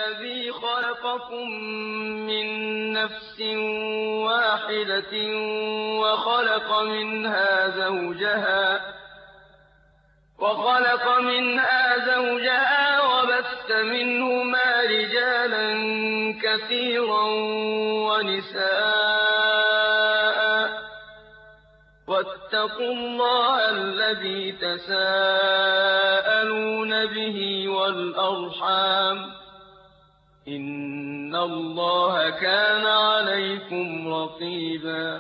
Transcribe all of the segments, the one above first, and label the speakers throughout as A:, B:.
A: الذي خلقكم من نفس واحدة وخلق منها زوجها وبث منهما رجالا كثيرا ونساء واتقوا الله الذي تساءلون به والأرحام إن الله كان عليكم رقيبا.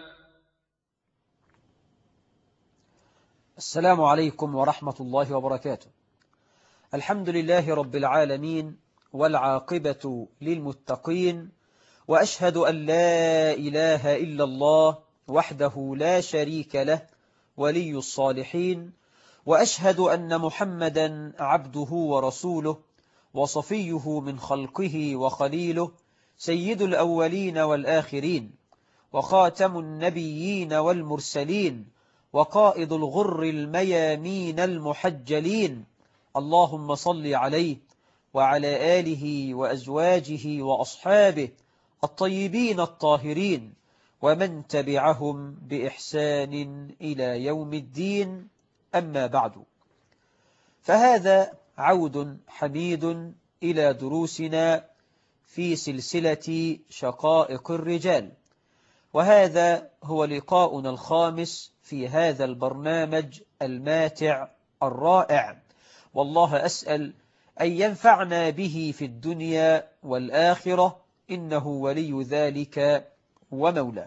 B: السلام عليكم ورحمة الله وبركاته. الحمد لله رب العالمين والعاقبة للمتقين، وأشهد أن لا إله إلا الله وحده لا شريك له ولي الصالحين، وأشهد أن محمدا عبده ورسوله وصفيه من خلقه وخليله، سيد الأولين والآخرين وخاتم النبيين والمرسلين وقائد الغر الميامين المحجلين. اللهم صل عليه وعلى آله وأزواجه وأصحابه الطيبين الطاهرين ومن تبعهم بإحسان إلى يوم الدين. أما بعد، فهذا عود حميد إلى دروسنا في سلسلة شقائق الرجال، وهذا هو لقاؤنا الخامس في هذا البرنامج الماتع الرائع، والله أسأل أن ينفعنا به في الدنيا والآخرة، إنه ولي ذلك ومولاه.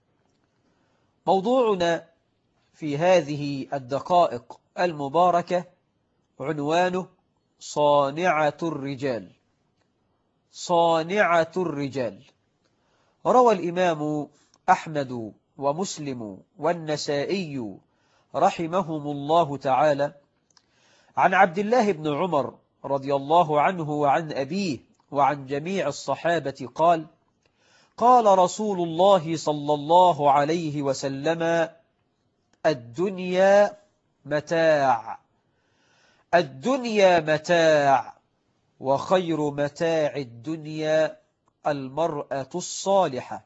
B: موضوعنا في هذه الدقائق المباركة عنوانه صانعة الرجال. صانعة الرجال. روى الإمام أحمد ومسلم والنسائي رحمهم الله تعالى عن عبد الله بن عمر رضي الله عنه وعن أبيه وعن جميع الصحابة قال: قال رسول الله صلى الله عليه وسلم: الدنيا متاع، الدنيا متاع، وخير متاع الدنيا المرأة الصالحة.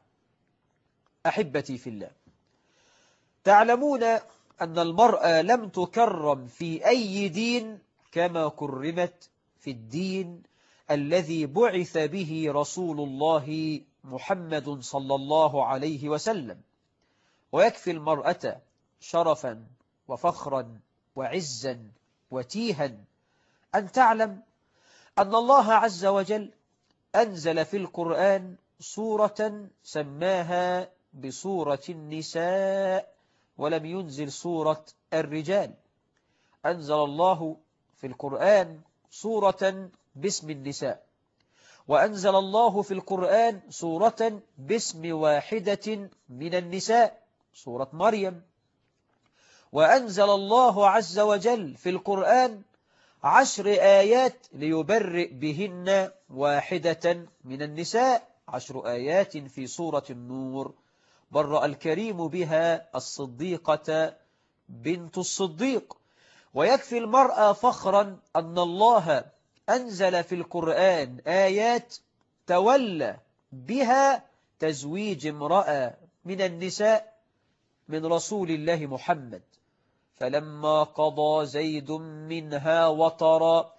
B: أحبتي في الله، تعلمون أن المرأة لم تكرم في أي دين كما كرمت في الدين الذي بعث به رسول الله محمد صلى الله عليه وسلم. ويكفي المرأة شرفا وفخرا وعزا وتيها أن تعلم أن الله عز وجل أنزل في القرآن سورة سماها بسورة النساء، ولم ينزل سورة الرجال. أنزل الله في القرآن سورة باسم النساء، وأنزل الله في القرآن سورة باسم واحدة من النساء، سورة مريم. وأنزل الله عز وجل في القرآن 10 آيات ليبرئ بهن واحدة من النساء، 10 آيات في سورة النور برأ الكريم بها الصديقة بنت الصديق. ويكفي المرأة فخرا أن الله أنزل في القرآن آيات تولى بها تزويج امرأة من النساء من رسول الله محمد: فلما قضى زيد منها وطرا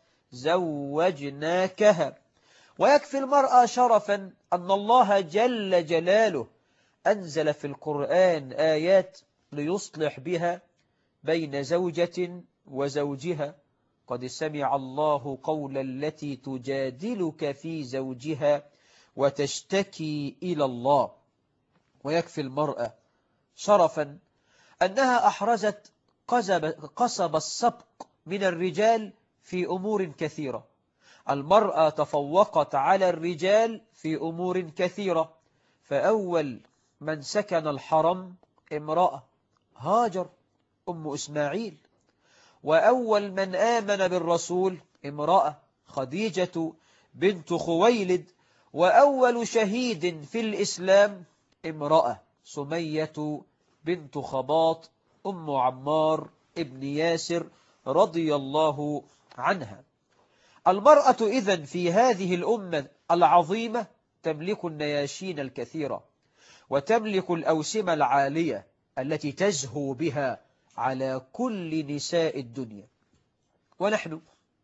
B: زوجناكها. ويكفي المرأة شرفا أن الله جل جلاله أنزل في القرآن آيات ليصلح بها بين زوجة وزوجها: قد سمع الله قول التي تجادلك في زوجها وتشتكي إلى الله. ويكفي المرأة شرفا أنها أحرزت قصب السبق من الرجال في أمور كثيرة. المرأة تفوقت على الرجال في أمور كثيرة، فأول من سكن الحرم امرأة، هاجر أم إسماعيل. وأول من آمن بالرسول امرأة، خديجة بنت خويلد. وأول شهيد في الإسلام امرأة، سمية بنت خباط أم عمار ابن ياسر رضي الله عنها. المرأة إذن في هذه الأمة العظيمة تملك النياشين الكثيرة، وتملك الأوسمة العالية التي تزهو بها على كل نساء الدنيا. ونحن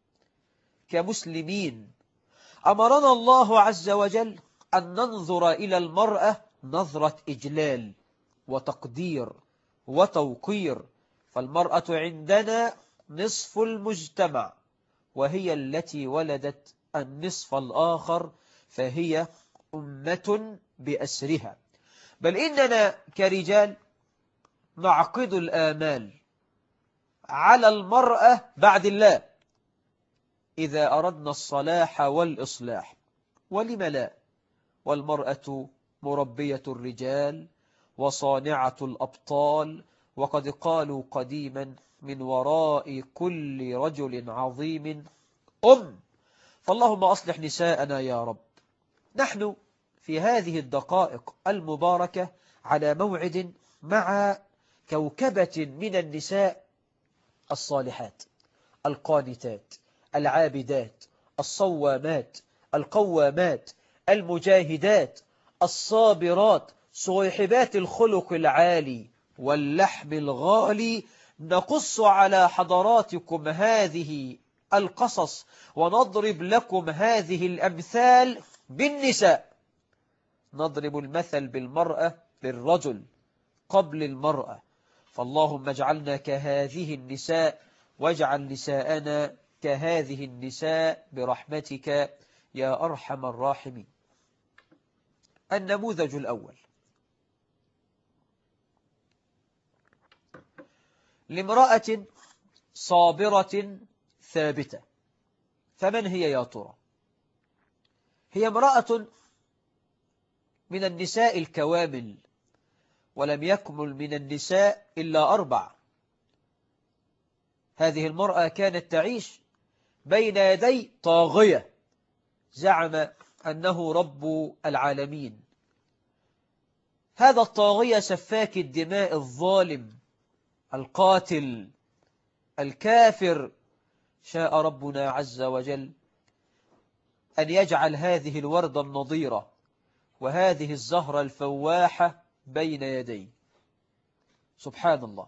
B: كمسلمين أمرنا الله عز وجل أن ننظر إلى المرأة نظرة إجلال وتقدير وتوقير، فالمرأة عندنا نصف المجتمع، وهي التي ولدت النصف الآخر، فهي أمة بأسرها. بل إننا كرجال نعقد الآمال على المرأة بعد الله إذا أردنا الصلاح والإصلاح، ولم لا؟ والمرأة مربية الرجال وصانعة الأبطال، وقد قالوا قديما من وراء كل رجل عظيم فاللهم أصلح نساءنا يا رب. نحن في هذه الدقائق المباركة على موعد مع كوكبة من النساء الصالحات القانتات العابدات الصوامات القوامات المجاهدات الصابرات صويحبات الخلق العالي واللحم الغالي. نقص على حضراتكم هذه القصص ونضرب لكم هذه الأمثال بالنساء. نضرب المثل بالمرأة بالرجل قبل المرأة، فاللهم اجعلنا كهذه النساء واجعل نساءنا كهذه النساء برحمتك يا أرحم الراحمين. النموذج الأول لامرأة صابرة ثابتة. فمن هي يا ترى؟ هي امرأة من النساء الكوامل، ولم يكمل من النساء إلا 4. هذه المرأة كانت تعيش بين يدي طاغية زعم أنه رب العالمين. هذا الطاغية سفاك الدماء الظالم القاتل الكافر، شاء ربنا عز وجل أن يجعل هذه الوردة النضيرة وهذه الزهرة الفواحة بين يديه. سبحان الله.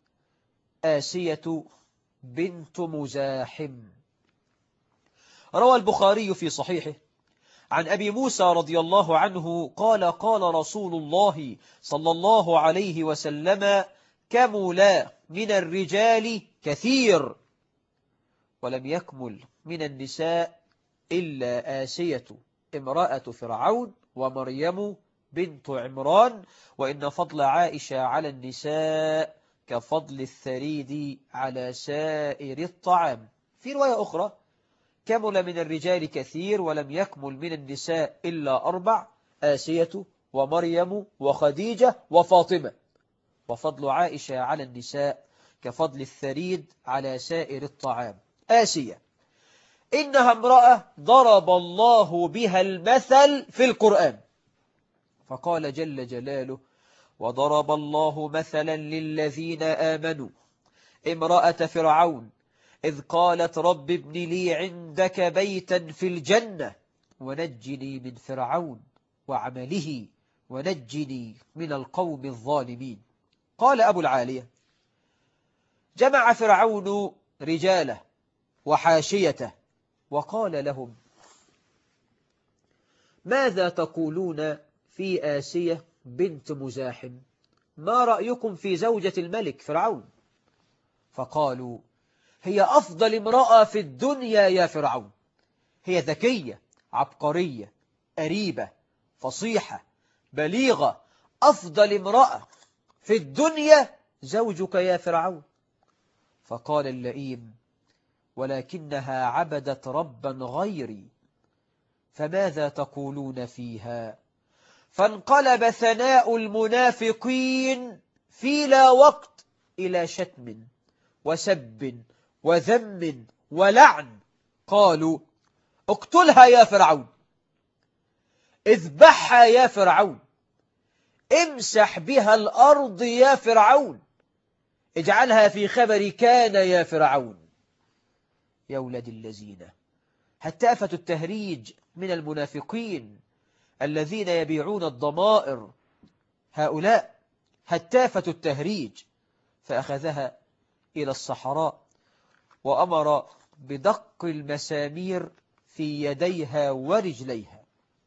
B: آسية بنت مزاحم. روى البخاري في صحيحه عن أبي موسى رضي الله عنه قال قال رسول الله صلى الله عليه وسلم كمل من الرجال كثير ولم يكمل من النساء إلا آسية امرأة فرعون ومريم بنت عمران، وإن فضل عائشة على النساء كفضل الثريد على سائر الطعام. في رواية أخرى كمل من الرجال كثير ولم يكمل من النساء إلا 4: آسية ومريم وخديجة وفاطمة، وفضل عائشة على النساء كفضل الثريد على سائر الطعام. آسية إنها امرأة ضرب الله بها المثل في القرآن، فقال جل جلاله وضرب الله مثلا للذين آمنوا امرأة فرعون إذ قالت رب ابن لي عندك بيتا في الجنة ونجني من فرعون وعمله ونجني من القوم الظالمين. قال أبو العالية جمع فرعون رجاله وحاشيته وقال لهم ماذا تقولون في آسية بنت مزاحم؟ ما رأيكم في زوجة الملك فرعون؟ فقالوا هي أفضل امرأة في الدنيا يا فرعون، هي ذكية عبقرية أريبة فصيحة بليغة، أفضل امرأة في الدنيا زوجك يا فرعون. فقال اللئيم ولكنها عبدت ربا غيري، فماذا تقولون فيها؟ فانقلب ثناء المنافقين في لا وقت إلى شتم وسب وذم ولعن. قالوا اقتلها يا فرعون، اذبحها يا فرعون، امسح بها الأرض يا فرعون، اجعلها في خبر كان يا فرعون. يا ولد الذين هتافة التهريج من المنافقين الذين يبيعون الضمائر، هؤلاء هتافة التهريج. فأخذها إلى الصحراء وأمر بدق المسامير في يديها ورجليها.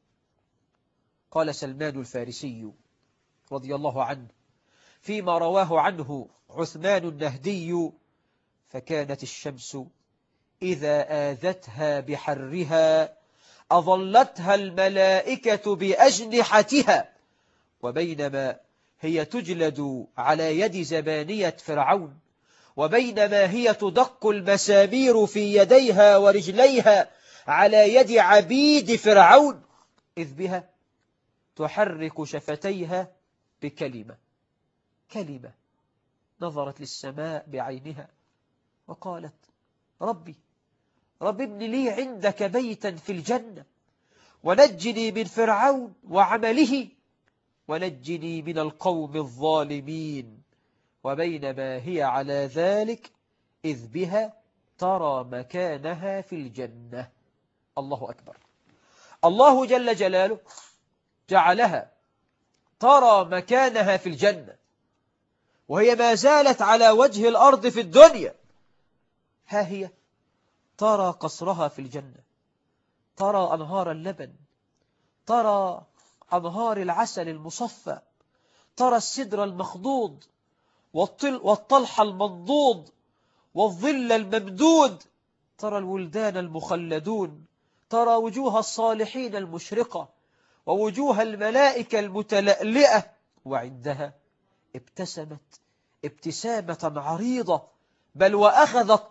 B: قال سلمان الفارسي رضي الله عنه فيما رواه عنه عثمان النهدي: فكانت الشمس إذا آذتها بحرها أظلتها الملائكة بأجنحتها، وبينما هي تجلد على يد زبانية فرعون، وبينما هي تدق المسامير في يديها ورجليها على يد عبيد فرعون، إذ بها تحرك شفتيها بكلمة، كلمة. نظرت للسماء بعينها وقالت: رب ابن لي عندك بيتا في الجنة، ونجني من فرعون وعمله، ونجني من القوم الظالمين. وبينما هي على ذلك إذ بها ترى مكانها في الجنة. الله أكبر. الله جل جلاله جعلها ترى مكانها في الجنة، وهي ما زالت على وجه الأرض في الدنيا. ها هي ترى قصرها في الجنة، ترى أنهار اللبن، ترى أنهار العسل المصفى، ترى السدر المخضود والطلح المنضود والظل الممدود، ترى الولدان المخلدون، ترى وجوه الصالحين المشرقة ووجوه الملائكة المتلألئة، وعندها ابتسمت ابتسامة عريضة، بل وأخذت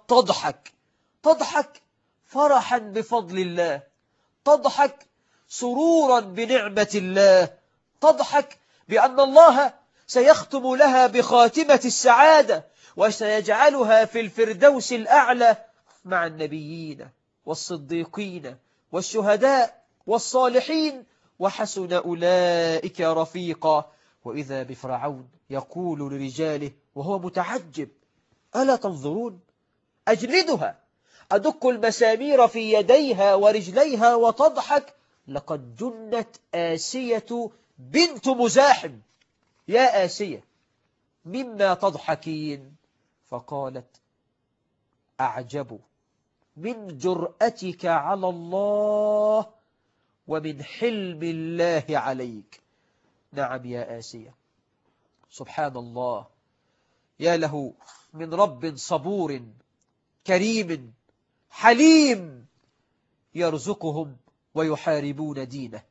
B: تضحك فرحا بفضل الله، تضحك سرورا بنعمة الله، تضحك بأن الله سيختم لها بخاتمة السعادة، وسيجعلها في الفردوس الأعلى مع النبيين والصديقين والشهداء والصالحين، وحسن أولئك رفيقا. وإذا بفرعون يقول لرجاله وهو متعجب: ألا تنظرون؟ أجلدها، أدق المسامير في يديها ورجليها وتضحك، لقد جنت آسية بنت مزاحم. يا آسية، مما تضحكين؟ فقالت: أعجب من جرأتك على الله ومن حلم الله عليك. نعم يا آسية، سبحان الله، يا له من رب صبور كريم حليم، يرزقهم ويحاربون دينه،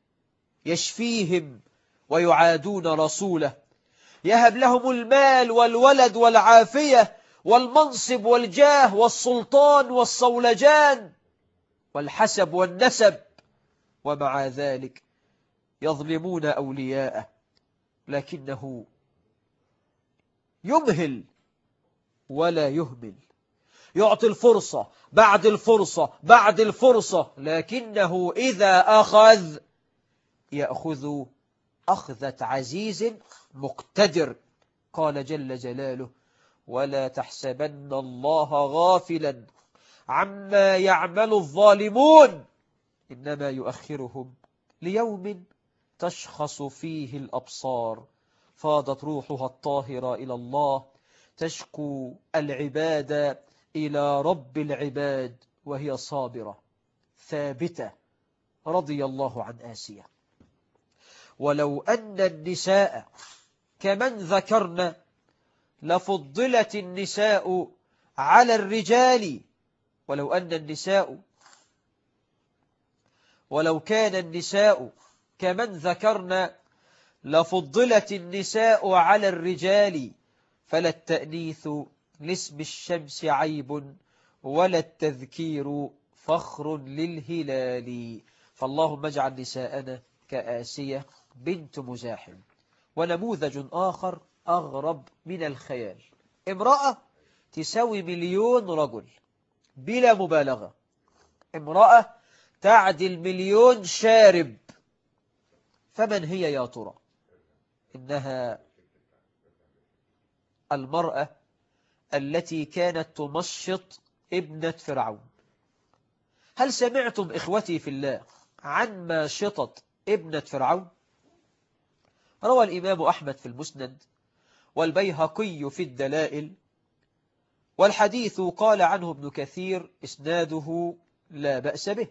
B: يشفيهم ويعادون رسوله، يهب لهم المال والولد والعافية والمنصب والجاه والسلطان والصولجان والحسب والنسب، ومع ذلك يظلمون أولياءه، لكنه يمهل ولا يهمل، يعطي الفرصة بعد الفرصة بعد الفرصة، لكنه إذا أخذ يأخذ أخذة عزيز مقتدر. قال جل جلاله: ولا تحسبن الله غافلا عما يعمل الظالمون، إنما يؤخرهم ليوم تشخص فيه الأبصار. فاضت روحها الطاهرة إلى الله، تشكو العباد إلى رب العباد، وهي صابرة ثابتة رضي الله عن آسية. ولو أن النساء كمن ذكرنا لفضلت النساء على الرجال، ولو كان النساء كمن ذكرنا لفضلت النساء على الرجال، فلا التأنيث لاسم الشمس عيب ولا التذكير فخر للهلال. فاللهم اجعل نساءنا كآسية بنت مزاحم. ونموذج آخر أغرب من الخيال: امرأة تساوي 1,000,000 رجل بلا مبالغة، امرأة تعدل 1,000,000 شارب. فمن هي يا ترى؟ إنها المرأة التي كانت تمشط ابنة فرعون. هل سمعتم إخوتي في الله عن ماشطة ابنة فرعون؟ روى الإمام أحمد في المسند والبيهقي في الدلائل، والحديث قال عنه ابن كثير إسناده لا بأس به.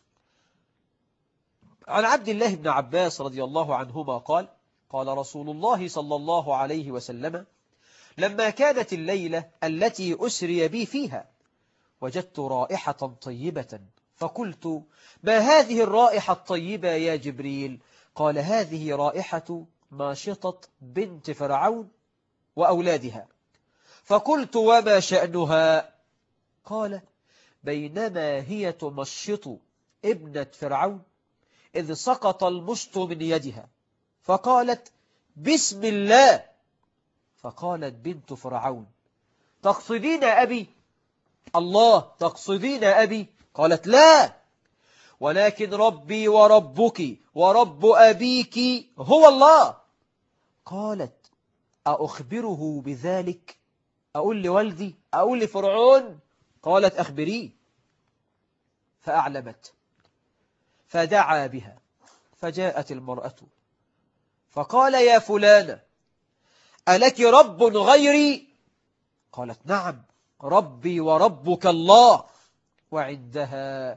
B: عن عبد الله بن عباس رضي الله عنهما قال: قال رسول الله صلى الله عليه وسلم: لما كانت الليلة التي أسري بي فيها وجدت رائحة طيبة، فقلت: ما هذه الرائحة الطيبة يا جبريل؟ قال: هذه رائحة ماشطة بنت فرعون وأولادها. فقلت: وما شأنها؟ قال: بينما هي تمشط ابنة فرعون إذ سقط المشط من يدها، فقالت: بسم الله. فقالت بنت فرعون: تقصدين أبي؟ الله تقصدين أبي؟ قالت: لا، ولكن ربي وربك ورب أبيك هو الله. قالت: أخبره بذلك؟ أقول لوالدي؟ أقول لفرعون؟ قالت: أخبريه. فأعلمت، فدعا بها، فجاءت المرأة فقال: يا فلانة، ألك رب غيري؟ قالت: نعم، ربي وربك الله. وعندها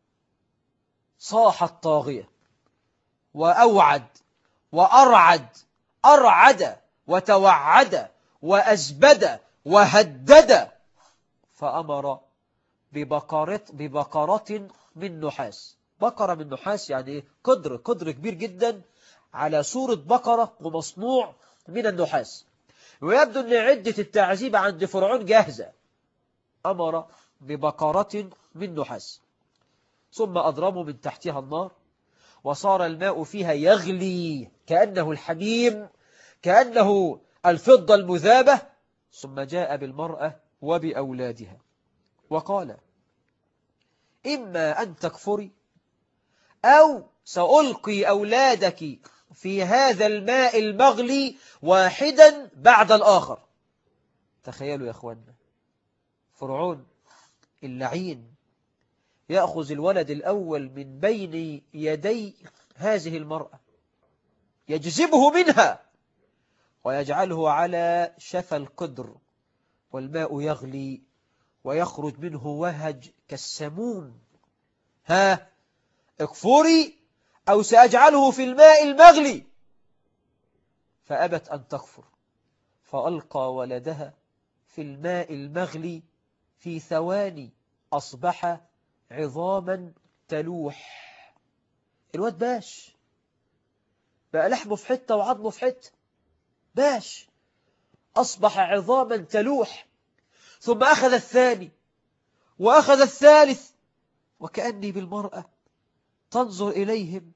B: صاحت طاغية وأوعد وأرعد، أرعد وتوعد وأزبد وهدد، فأمر ببقرة من نحاس. بقرة من نحاس يعني قدر كبير جدا على صورة بقرة ومصنوع من النحاس، ويبدو أن عدة التعذيب عند فرعون جاهزة. أمر ببقرة من نحاس، ثم أضرموا من تحتها النار، وصار الماء فيها يغلي كأنه الحميم، كأنه الفضة المذابة. ثم جاء بالمرأة وبأولادها وقال: إما أن تكفري أو سألقي أولادك في هذا الماء المغلي واحدا بعد الآخر. تخيلوا يا أخوانا، فرعون اللعين يأخذ الولد الأول من بين يدي هذه المرأة، يجذبه منها ويجعله على شفا القدر، والماء يغلي ويخرج منه وهج كالسموم. ها، اكفري أو سأجعله في الماء المغلي. فأبت أن تكفر، فألقى ولدها في الماء المغلي، في ثواني أصبح عظاما تلوح. الواد باش بقى لحمه في حتة وعظمه في حتة، باش أصبح عظاما تلوح. ثم أخذ الثاني وأخذ الثالث، وكأني بالمرأة تنظر إليهم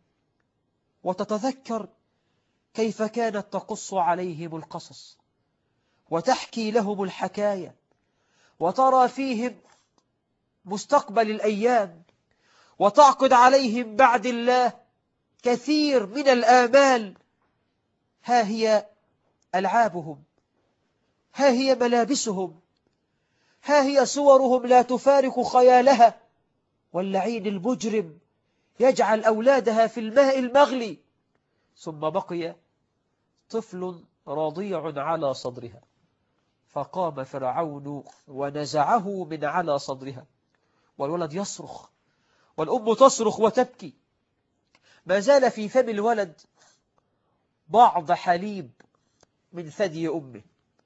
B: وتتذكر كيف كانت تقص عليهم القصص وتحكي لهم الحكاية، وترى فيهم مستقبل الأيام، وتعقد عليهم بعد الله كثير من الآمال. ها هي ألعابهم، ها هي ملابسهم، ها هي صورهم لا تفارق خيالها. واللعين المجرم يجعل أولادها في الماء المغلي. ثم بقي طفل رضيع على صدرها، فقام فرعون ونزعه من على صدرها، والولد يصرخ والأم تصرخ وتبكي. ما زال في فم الولد بعض حليب من ثدي أمه.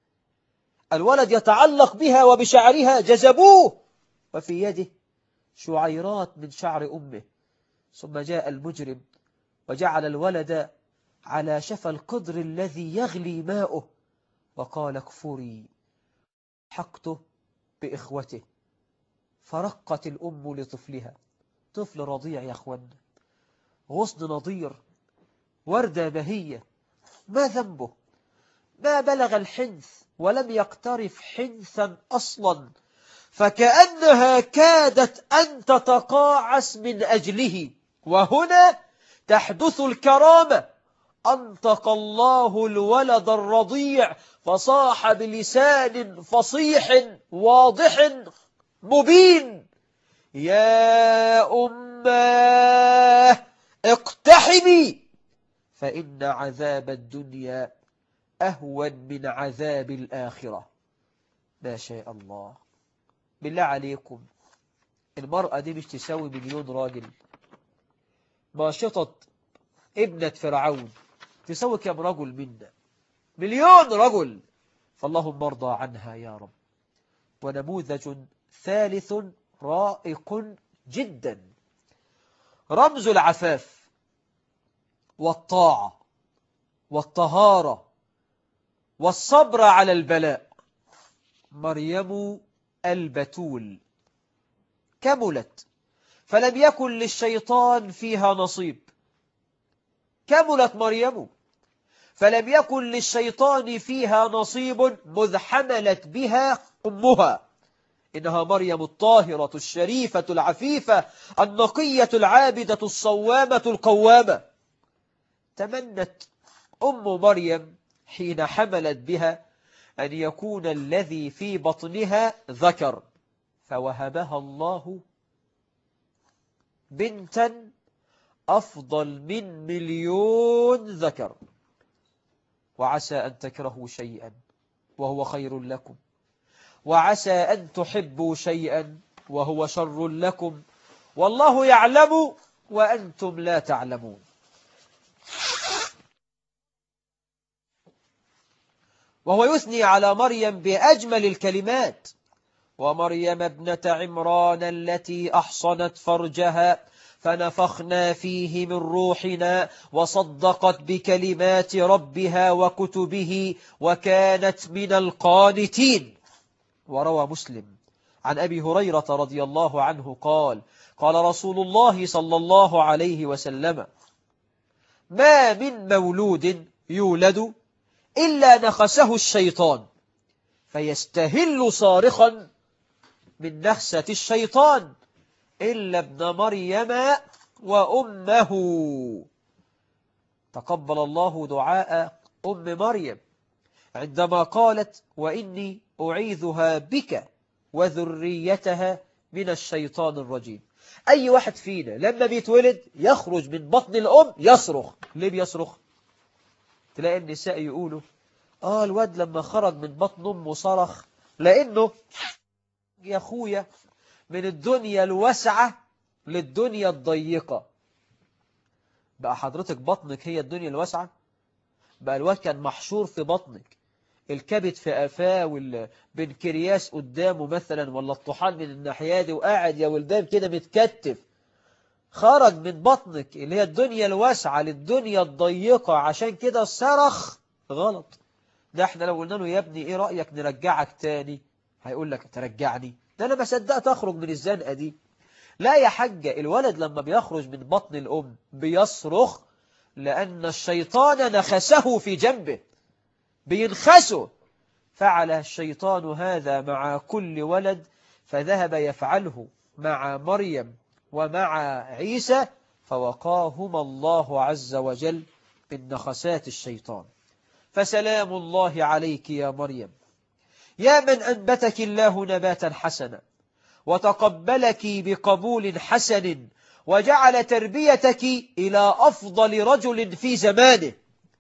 B: الولد يتعلق بها وبشعرها، جذبوه، وفي يده شعيرات من شعر أمه. ثم جاء المجرم وجعل الولد على شفا القدر الذي يغلي ماؤه، وقال: اكفري. حقته بإخوته، فرقت الأم لطفلها. طفل رضيع يا أخوانا، غصن نضير، وردة بهية، ما ذنبه؟ ما بلغ الحنث ولم يقترف حنثا أصلا، فكأنها كادت أن تتقاعس من أجله. وهنا تحدث الكرامة. أنطق الله الولد الرضيع فصاح بلسان فصيح واضح مبين: يا أماه اقتحمي فإن عذاب الدنيا أهون من عذاب الآخرة. ما شاء الله. بالله عليكم، المرأة دي مش تساوي 1,000,000 راجل؟ ماشطة ابنة فرعون تساوي كم رجل منا؟ 1,000,000 رجل. فاللهم ارضى عنها يا رب. ونموذج ثالث رائق جدا، رمز العفاف والطاعة والطهارة والصبر على البلاء، مريم البتول. كملت فلم يكن للشيطان فيها نصيب. كملت مريم فلم يكن للشيطان فيها نصيب مذ حملت بها أمها. إنها مريم الطاهرة الشريفة العفيفة النقية العابدة الصوامة القوامة. تمنت أم مريم حين حملت بها أن يكون الذي في بطنها ذكر، فوهبها الله بنتا أفضل من 1,000,000 ذكر. وعسى أن تكرهوا شيئا وهو خير لكم، وعسى أن تحبوا شيئا وهو شر لكم، والله يعلم وأنتم لا تعلمون. وهو يثني على مريم بأجمل الكلمات: ومريم ابنة عمران التي أحصنت فرجها فنفخنا فيه من روحنا وصدقت بكلمات ربها وكتبه وكانت من القانتين. وروى مسلم عن أبي هريرة رضي الله عنه قال: قال رسول الله صلى الله عليه وسلم: ما من مولود يولد إلا نخسه الشيطان فيستهل صارخا من نخسة الشيطان إلا ابن مريم وأمه. تقبل الله دعاء أم مريم عندما قالت: وإني أعيذها بك وذريتها من الشيطان الرجيم. أي واحد فينا لما بيتولد يخرج من بطن الأم يصرخ. ليه بيصرخ؟ تلاقي النساء يقولوا: الواد لما خرج من بطن أمه صرخ لأنه يا أخويا من الدنيا الواسعة للدنيا الضيقة. بقى حضرتك بطنك هي الدنيا الواسعة؟ بقى الواد كان محشور في بطنك، الكبد في قفاه والبنكرياس قدامه مثلا، ولا الطحال من الناحية دي، وقاعد يا ولدان كده متكتف. خرج من بطنك اللي هي الدنيا الواسعة للدنيا الضيقة، عشان كده صرخ. غلط. ده احنا لو قلنا له: يا ابني ايه رأيك نرجعك تاني؟ هيقول لك: ترجعني؟ ده انا ما صدقت اخرج من الزنقة دي. لا يا حاجة، الولد لما بيخرج من بطن الأم بيصرخ لأن الشيطان نخسه في جنبه، بينخسه. فعل الشيطان هذا مع كل ولد، فذهب يفعله مع مريم ومع عيسى، فوقاهما الله عز وجل من نخسات الشيطان. فسلام الله عليك يا مريم، يا من أنبتك الله نباتا حسنا وتقبلك بقبول حسن وجعل تربيتك إلى أفضل رجل في زمانه،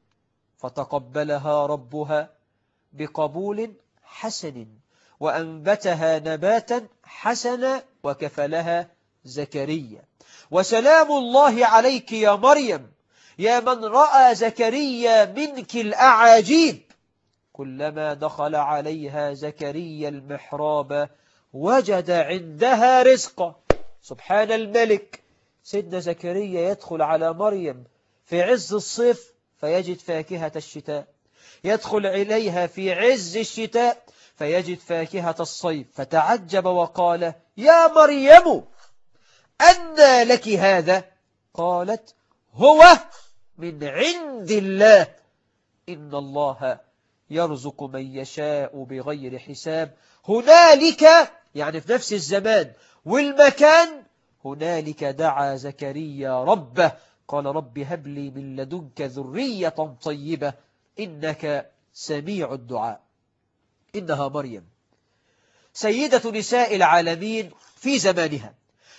B: فتقبلها ربها بقبول حسن وأنبتها نباتا حسنا وكفلها زكريا. وسلام الله عليك يا مريم، يا من رأى زكريا منك الأعاجيب. كلما دخل عليها زكريا المحراب وجد عندها رزقا. سبحان الملك. سيدنا زكريا يدخل على مريم في عز الصيف فيجد فاكهة الشتاء، يدخل إليها في عز الشتاء فيجد فاكهة الصيف، فتعجب وقال: يا مريم أنى لك هذا؟ قالت: هو من عند الله، إن الله يرزق من يشاء بغير حساب. هنالك، يعني في نفس الزمان والمكان، هنالك دعا زكريا ربه قال: رب هب لي من لدنك ذرية طيبة إنك سميع الدعاء. إنها مريم سيدة نساء العالمين في زمانها،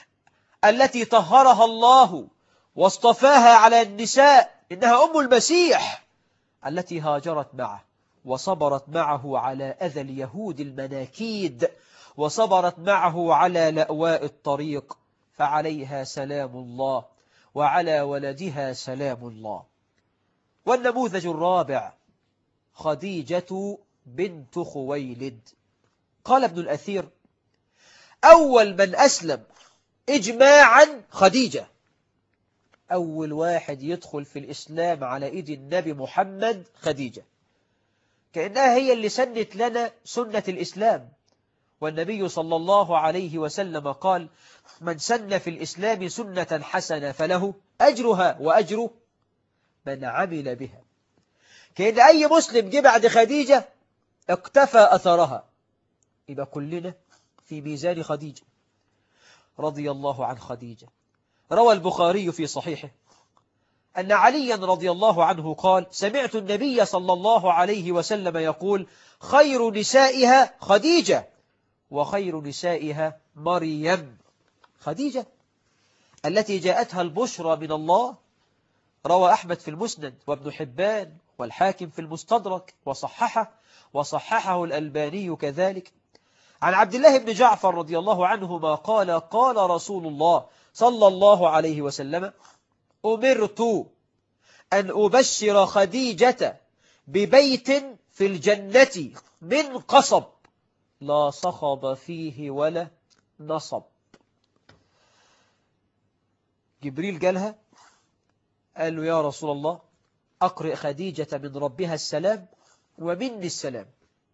B: التي طهرها الله واصطفاها على النساء، إنها أم المسيح التي هاجرت معه وصبرت معه على أذى اليهود المناكيد، وصبرت معه على لأواء الطريق، فعليها سلام الله وعلى ولدها سلام الله. والنموذج الرابع خديجة بنت خويلد. قال ابن الأثير: أول من أسلم إجماعا خديجة، أول واحد يدخل في الإسلام على إيد النبي محمد خديجة، كأنها هي اللي سنت لنا سنة الإسلام. والنبي صلى الله عليه وسلم قال: من سن في الإسلام سنة حسنة فله أجرها وأجر من عمل بها. كأن أي مسلم جه بعد خديجة اقتفى أثرها، يبقى كلنا في ميزان خديجة رضي الله عن خديجة. روى البخاري في صحيحه أن عليا رضي الله عنه قال: سمعت النبي صلى الله عليه وسلم يقول: خير نسائها خديجة وخير نسائها مريم. خديجة التي جاءتها البشرى من الله. روى أحمد في المسند وابن حبان والحاكم في المستدرك وصححه الألباني كذلك عن عبد الله بن جعفر رضي الله عنهما قال: قال رسول الله صلى الله عليه وسلم: أمرت أن أبشر خديجة ببيت في الجنة من قصب لا صخب فيه ولا نصب. جبريل قالها، قال له: يا رسول الله أقرئ خديجة من ربها السلام ومني السلام،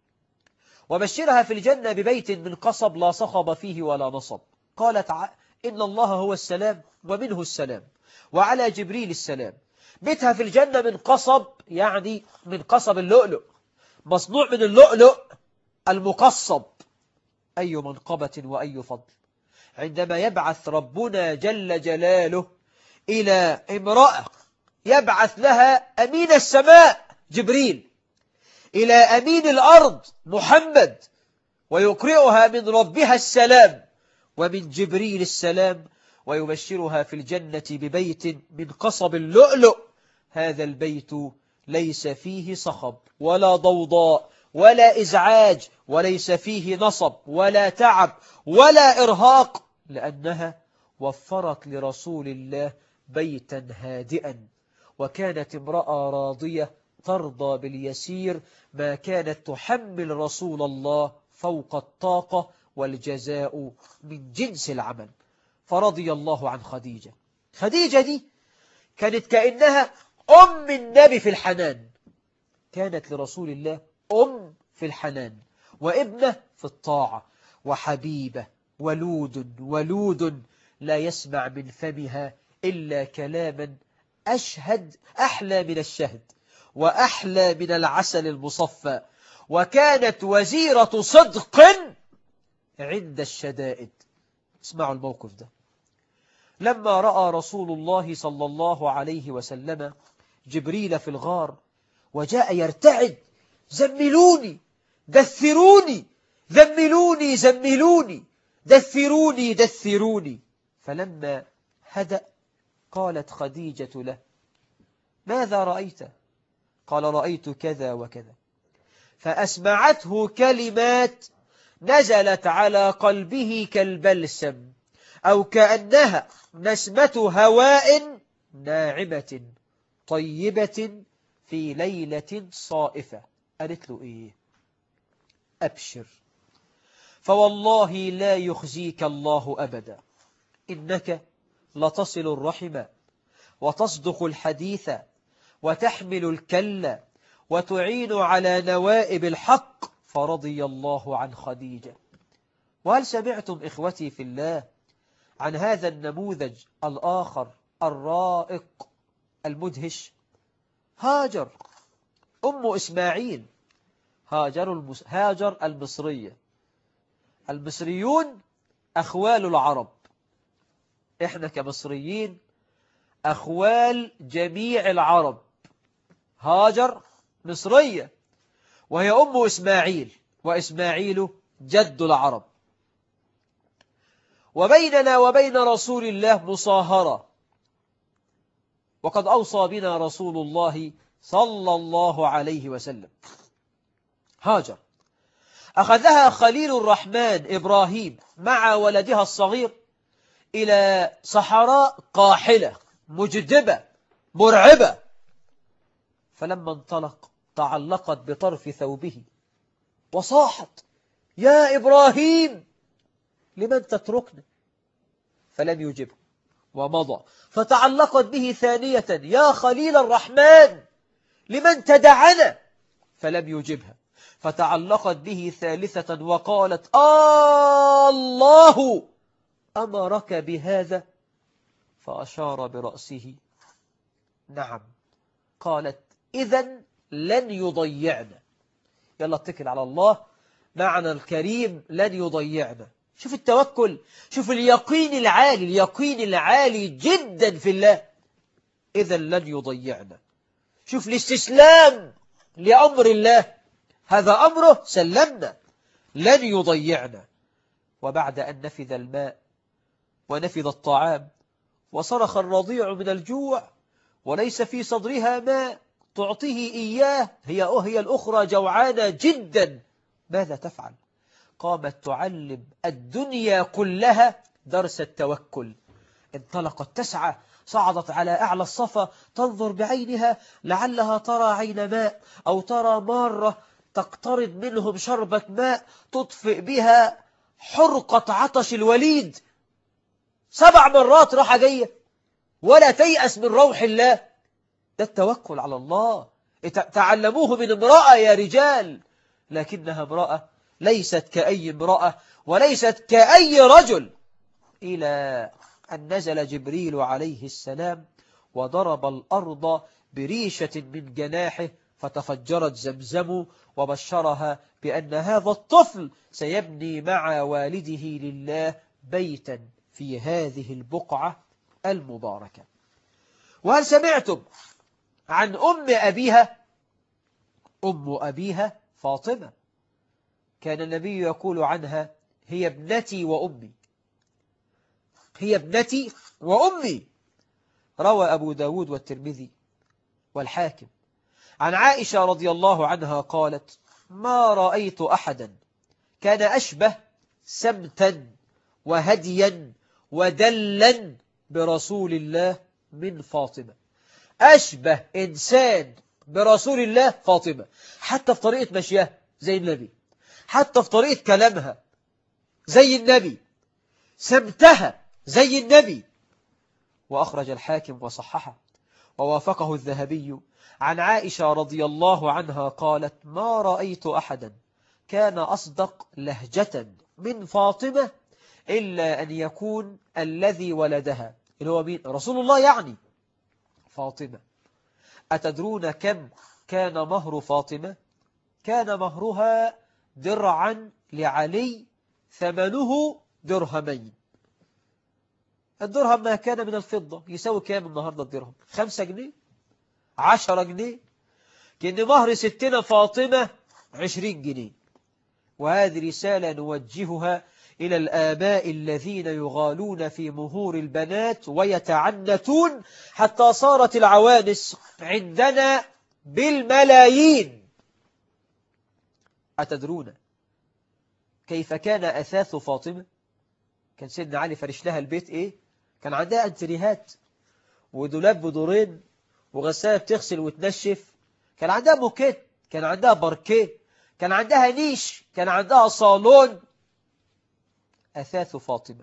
B: وبشرها في الجنة ببيت من قصب لا صخب فيه ولا نصب. قالت: إن الله هو السلام ومنه السلام وعلى جبريل السلام. بيتها في الجنة من قصب، يعني من قصب اللؤلؤ، مصنوع من اللؤلؤ المقصب. أي منقبة وأي فضل عندما يبعث ربنا جل جلاله إلى امرأة، يبعث لها أمين السماء جبريل إلى أمين الأرض محمد، ويقرئها من ربها السلام ومن جبريل السلام، ويبشرها في الجنة ببيت من قصب اللؤلؤ. هذا البيت ليس فيه صخب ولا ضوضاء ولا إزعاج، وليس فيه نصب ولا تعب ولا إرهاق، لأنها وفرت لرسول الله بيتا هادئا، وكانت امرأة راضية ترضى باليسير، ما كانت تحمل رسول الله فوق الطاقة، والجزاء من جنس العمل. فرضي الله عن خديجة. خديجة دي كانت كأنها أم النبي في الحنان، كانت لرسول الله أم في الحنان، وابنة في الطاعة، وحبيبة، ولود لا يسمع من فمها إلا كلاما أشهد أحلى من الشهد وأحلى من العسل المصفى، وكانت وزيرة صدق عند الشدائد. اسمعوا الموقف ده. لما رأى رسول الله صلى الله عليه وسلم جبريل في الغار وجاء يرتعد: زملوني، دثروني، ذملوني، زملوني، دثروني، دثروني. فلما هدأ قالت خديجة له: ماذا رأيت؟ قال: رأيت كذا وكذا. فأسمعته كلمات نزلت على قلبه كالبلسم، أو كأنها نسمة هواء ناعمة طيبة في ليلة صائفة. قالت له إيه؟ أبشر، فوالله لا يخزيك الله أبدا، إنك لتصل الرحم وتصدق الحديث وتحمل الكل وتعين على نوائب الحق. فرضي الله عن خديجة. وهل سمعتم إخوتي في الله عن هذا النموذج الآخر الرائق المدهش؟ هاجر أم إسماعيل، هاجر المصرية. المصريون أخوال العرب، إحنا كمصريين أخوال جميع العرب. هاجر مصرية وهي أم إسماعيل، وإسماعيل جد العرب. وبيننا وبين رسول الله مصاهرة، وقد أوصى بنا رسول الله صلى الله عليه وسلم. هاجر أخذها خليل الرحمن إبراهيم مع ولدها الصغير إلى صحراء قاحلة مجدبة مرعبة، فلما انطلق تعلقت بطرف ثوبه وصاحت: يا إبراهيم لمن تتركنا؟ فلم يجبه ومضى، فتعلقت به ثانية: يا خليل الرحمن لمن تدعنا؟ فلم يجبها، فتعلقت به ثالثة وقالت: الله أمرك بهذا؟ فأشار برأسه: نعم. قالت: إذن لن يضيعنا. يلا اتكل على الله، معنى الكريم لن يضيعنا. شوف التوكل، شوف اليقين العالي، اليقين العالي جدا في الله. إذن لن يضيعنا. شوف الاستسلام لأمر الله، هذا أمره سلمنا، لن يضيعنا. وبعد أن نفذ الماء ونفذ الطعام وصرخ الرضيع من الجوع وليس في صدرها ماء تعطيه إياه، هي الأخرى جوعانة جدا، ماذا تفعل؟ قامت تعلم الدنيا كلها درس التوكل. انطلقت تسعى، صعدت على أعلى الصفا تنظر بعينها لعلها ترى عين ماء أو ترى مارة تقترب منهم شربة ماء تطفئ بها حرقة عطش الوليد. 7 مرات راح جاية ولا تيأس من روح الله. ده التوكل على الله. تعلموه من امرأة يا رجال، لكنها امرأة ليست كأي امرأة وليست كأي رجل. إلى أن نزل جبريل عليه السلام وضرب الأرض بريشة من جناحه فتفجرت زمزم، وبشرها بأن هذا الطفل سيبني مع والده لله بيتا في هذه البقعة المباركة. وهل سمعتم عن أم أبيها فاطمة؟ كان النبي يقول عنها: هي ابنتي وأمي، هي ابنتي وأمي. روى أبو داود والترمذي والحاكم عن عائشة رضي الله عنها قالت: ما رأيت أحدا كان أشبه سمتا وهديا ودلا برسول الله من فاطمة. أشبه إنسان برسول الله فاطمة، حتى في طريقة مشيها زي النبي، حتى في طريقة كلامها زي النبي، سمتها زي النبي. وأخرج الحاكم وصححه ووافقه الذهبي عن عائشة رضي الله عنها قالت: ما رأيت أحدا كان أصدق لهجة من فاطمة إلا أن يكون الذي ولدها، اللي هو مين؟ رسول الله يعني فاطمة. أتدرون كم كان مهر فاطمة؟ كان مهرها درعا لعلي ثمنه درهمين. الدرهم ما كان من الفضة يساوي كام النهاردة الدرهم؟ 5 جنيه 10 جنيه. كأن مهر ستنا فاطمة 20 جنيه. وهذه رسالة نوجهها إلى الآباء الذين يغالون في مهور البنات ويتعنتون حتى صارت العوانس عندنا بالملايين. أتدرون كيف كان أثاث فاطمة؟ كان سيدنا علي فرش لها البيت إيه؟ كان عندها أنتريهات ودولاب بدورين وغسالة بتغسل وتنشف، كان عندها موكيت، كان عندها باركيه، كان عندها نيش، كان عندها صالون. أثاث فاطمة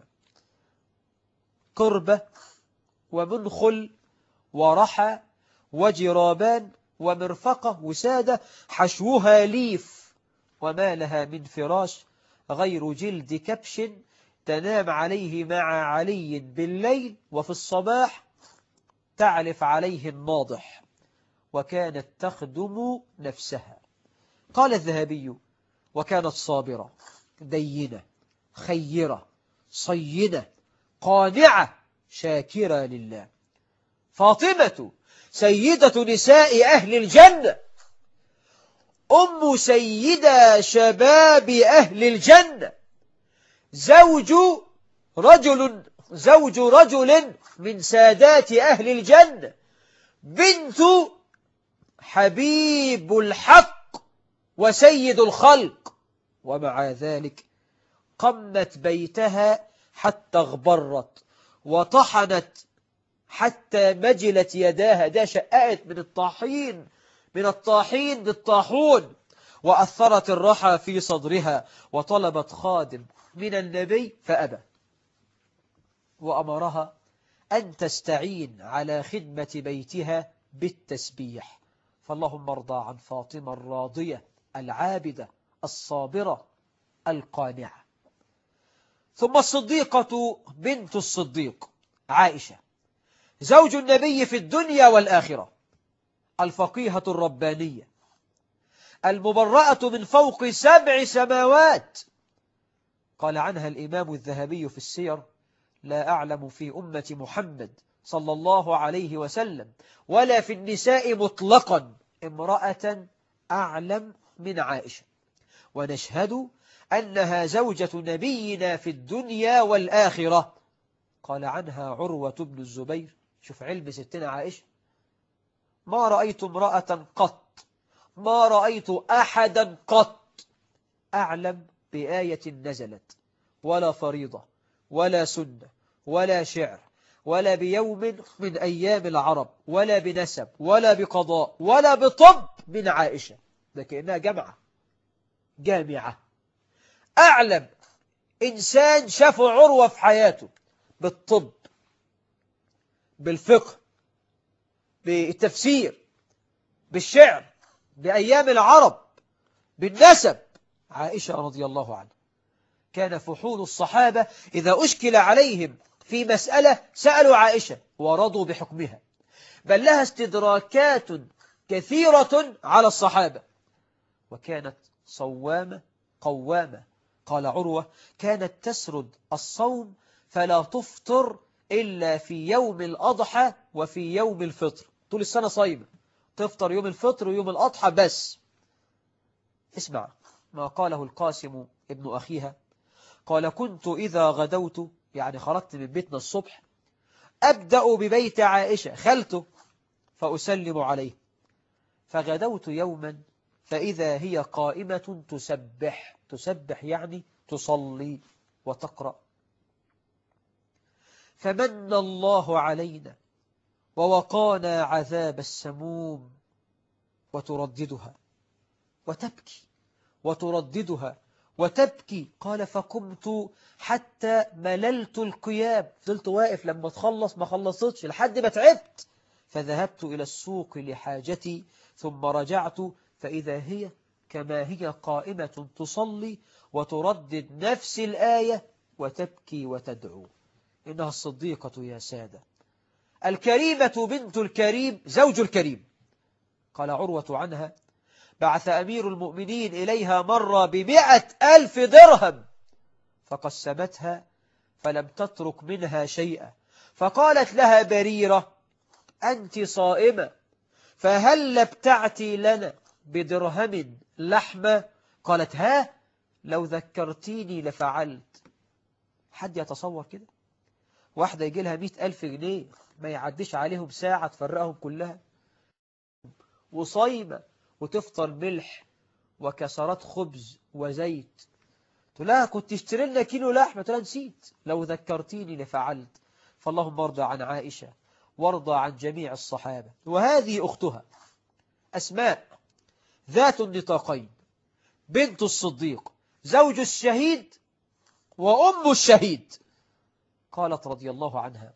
B: قربة ومنخل ورحى وجرابان ومرفقة وسادة حشوها ليف، وما لها من فراش غير جلد كبش تنام عليه مع علي بالليل، وفي الصباح تعلف عليه الناضح، وكانت تخدم نفسها. قال الذهبي: وكانت صابرة دينة خيرة صينة قانعة شاكرة لله. فاطمة سيدة نساء أهل الجنة، أم سيدة شباب أهل الجنة، زوج رجل زوج رجل من سادات أهل الجنة، بنت حبيب الحق وسيد الخلق، ومع ذلك قمت بيتها حتى اغبرت وطحنت حتى مجلت يداها، ده شققت من الطاحين بالطاحون، وأثرت الرحى في صدرها، وطلبت خادم من النبي فأبى، وأمرها أن تستعين على خدمة بيتها بالتسبيح. فاللهم ارضى عن فاطمة الراضية العابدة الصابرة القانعة. ثم الصديقة بنت الصديق عائشة، زوج النبي في الدنيا والآخرة، الفقيهة الربانية المبرأة من فوق 7 سماوات. قال عنها الإمام الذهبي في السير: لا أعلم في أمة محمد صلى الله عليه وسلم ولا في النساء مطلقا امرأة أعلم من عائشة، ونشهد أنها زوجة نبينا في الدنيا والآخرة. قال عنها عروة بن الزبير، شوف علم ستنا عائشة: ما رأيت امرأة قط، ما رأيت أحدا قط أعلم بآية نزلت، ولا فريضة، ولا سنة، ولا شعر، ولا بيوم من أيام العرب، ولا بنسب، ولا بقضاء، ولا بطب من عائشة. ده كأنها جامعة. أعلم إنسان شافه عروة في حياته بالطب، بالفقه، بالتفسير، بالشعر، بأيام العرب، بالنسب، عائشة رضي الله عنها. كان فحول الصحابة إذا أشكل عليهم في مسألة سألوا عائشة ورضوا بحكمها، بل لها استدراكات كثيرة على الصحابة. وكانت صوامة قوامة. قال عروة: كانت تسرد الصوم فلا تفطر إلا في يوم الأضحى وفي يوم الفطر، طول السنة صايمة، تفطر يوم الفطر ويوم الأضحى بس. اسمع ما قاله القاسم ابن أخيها، قال: كنت إذا غدوت، يعني خرجت من بيتنا الصبح، أبدأ ببيت عائشة خالته فأسلم عليه، فغدوت يوما فإذا هي قائمة تسبح يعني تصلي وتقرأ، فمن الله علينا ووقانا عذاب السموم، وترددها وتبكي وترددها وتبكي. قال: فقمت حتى مللت القيام، فضلت واقف لما تخلص، ما خلصتش لحد ما تعبت، فذهبت إلى السوق لحاجتي، ثم رجعت فإذا هي كما هي قائمة تصلي وتردد نفس الآية وتبكي وتدعو. إنها الصديقة يا سادة، الكريمة بنت الكريم زوج الكريم. قال عروة عنها: بعث أمير المؤمنين إليها مرة ب100,000 درهم فقسمتها فلم تترك منها شيئا، فقالت لها بريرة: أنت صائمة، فهل ابتعتي لنا بدرهم لحمة؟ قالت: ها لو ذكرتيني لفعلت. حد يتصور كده؟ واحدة يجي لها 100,000 جنيه ما يعديش عليهم ساعة تفرقهم كلها، وصايمة وتفطر ملح وكسرات خبز وزيت، تقول لها كنت تشتري لنا كيلو لحمة، تقول لها نسيت، لو ذكرتيني لفعلت. فاللهم ارضى عن عائشة وارضى عن جميع الصحابة. وهذه أختها أسماء ذات النطاقين، بنت الصديق، زوج الشهيد وأم الشهيد. قالت رضي الله عنها: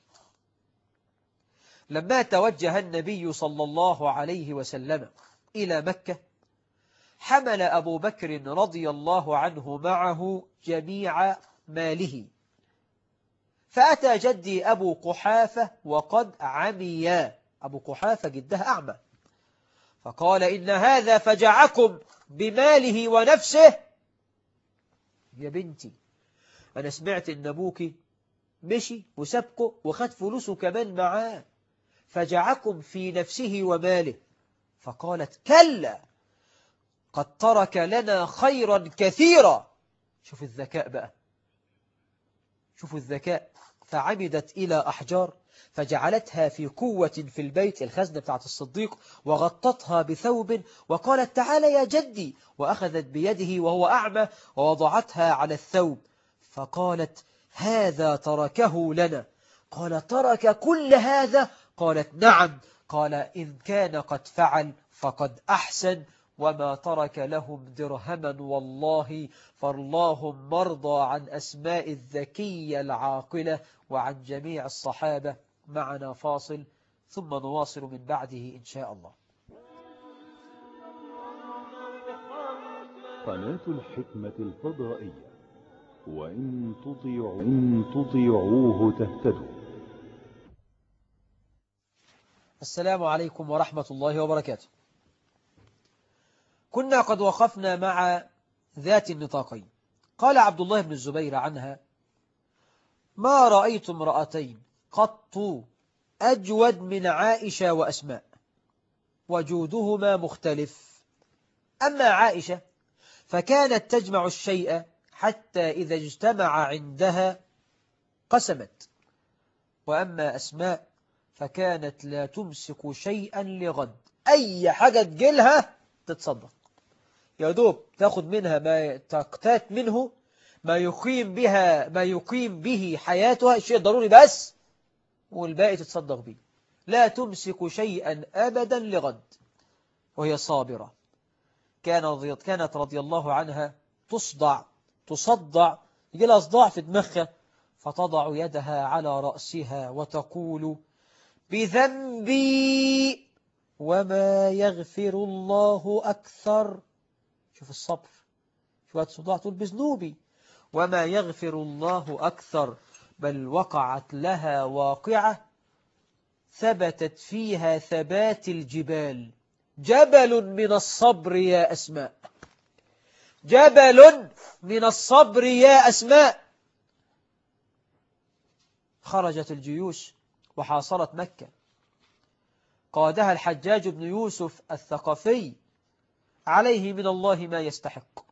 B: لما توجه النبي صلى الله عليه وسلم إلى مكة، حمل أبو بكر رضي الله عنه معه جميع ماله، فأتى جدي أبو قحافة وقد عميا، أبو قحافة جدها أعمى، فقال: إن هذا فجعكم بماله ونفسه. يا بنتي أنا سمعت إن أبوك مشي وسبقه وخد فلوسه كمان معاه، فجعكم في نفسه وماله. فقالت: كلا، قد ترك لنا خيرا كثيرا. شوف الذكاء بقى، شوفوا الذكاء، فعمدت إلى أحجار فجعلتها في قوة في البيت، الخزنة بتاعت الصديق، وغطتها بثوب وقالت تعالى يا جدي، وأخذت بيده وهو أعمى ووضعتها على الثوب، فقالت هذا تركه لنا. قال ترك كل هذا؟ قالت نعم. قال إن كان قد فعل فقد أحسن، وما ترك لهم درهما والله، فاللهم مرضى عن أسماء الذكية العاقلة وعن جميع الصحابة. معنا فاصل ثم نواصل من بعده إن شاء الله.
C: قناة الحكمة الفضائية، وإن تطيعوه تهتدوا.
B: السلام عليكم ورحمة الله وبركاته. كنا قد وقفنا مع ذات النطاقين. قال عبد الله بن الزبير عنها ما رأيت امرأتين قط أجود من عائشة وأسماء، وجودهما مختلف. أما عائشة فكانت تجمع الشيء حتى إذا اجتمع عندها قسمت، وأما أسماء فكانت لا تمسك شيئا لغد، أي حاجة تجيلها تتصدق، يا دوب تاخد منها ما تقتات منه، ما يقيم به حياتها، الشيء الضروري بس، والباقي تتصدق به. لا تمسك شيئا أبدا لغد، وهي صابرة. كانت رضي الله عنها تصدع، يجي لها صداع في دماغها، فتضع يدها على رأسها وتقول بذنبي وما يغفر الله أكثر. شوف الصبر، شوف الصداع، تقول بذنوبي وما يغفر الله أكثر. بل وقعت لها واقعة ثبتت فيها ثبات الجبال. جبل من الصبر يا أسماء، جبل من الصبر يا أسماء. خرجت الجيوش وحاصرت مكة، قادها الحجاج بن يوسف الثقفي عليه من الله ما يستحق.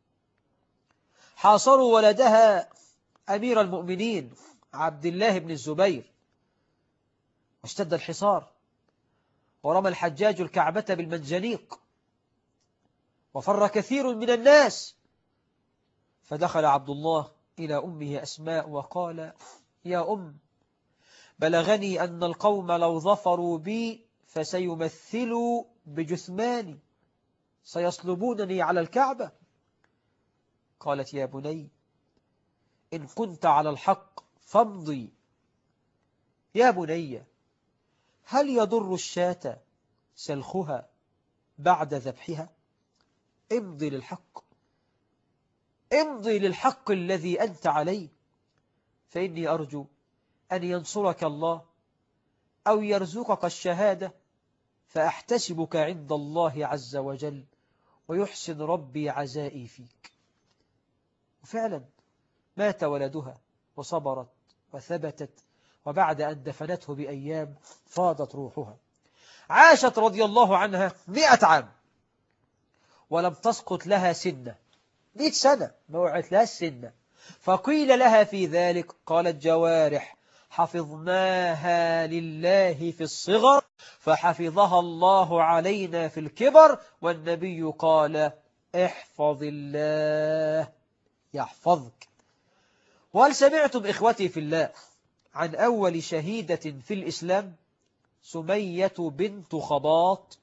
B: حاصروا ولدها أمير المؤمنين عبد الله بن الزبير، واشتد الحصار، ورمى الحجاج الكعبة بالمنجنيق، وفر كثير من الناس. فدخل عبد الله إلى أمه أسماء وقال يا أم، بلغني أن القوم لو ظفروا بي فسيمثلوا بجثماني، سيصلبونني على الكعبة. قالت يا بني إن كنت على الحق فامضي. يا بني هل يضر الشاة سلخها بعد ذبحها؟ امضي للحق، امضي للحق الذي أنت عليه، فإني أرجو أن ينصرك الله أو يرزقك الشهادة، فأحتسبك عند الله عز وجل، ويحسن ربي عزائي فيك. وفعلا مات ولدها وصبرت وثبتت، وبعد أن دفنته بأيام فاضت روحها. عاشت رضي الله عنها 100 عام ولم تسقط لها سنة، 100 سنة ما وقعت لها السنة. فقيل لها في ذلك قالت جوارح حفظناها لله في الصغر فحفظها الله علينا في الكبر، والنبي قال احفظ الله يحفظك. وهل سمعتم إخوتي في الله عن أول شهيدة في الإسلام؟ سمية بنت خباط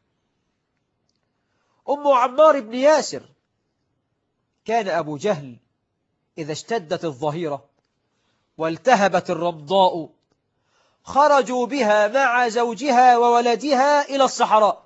B: أم عمار بن ياسر. كان أبو جهل إذا اشتدت الظهيرة والتهبت الرمضاء خرجوا بها مع زوجها وولدها إلى الصحراء،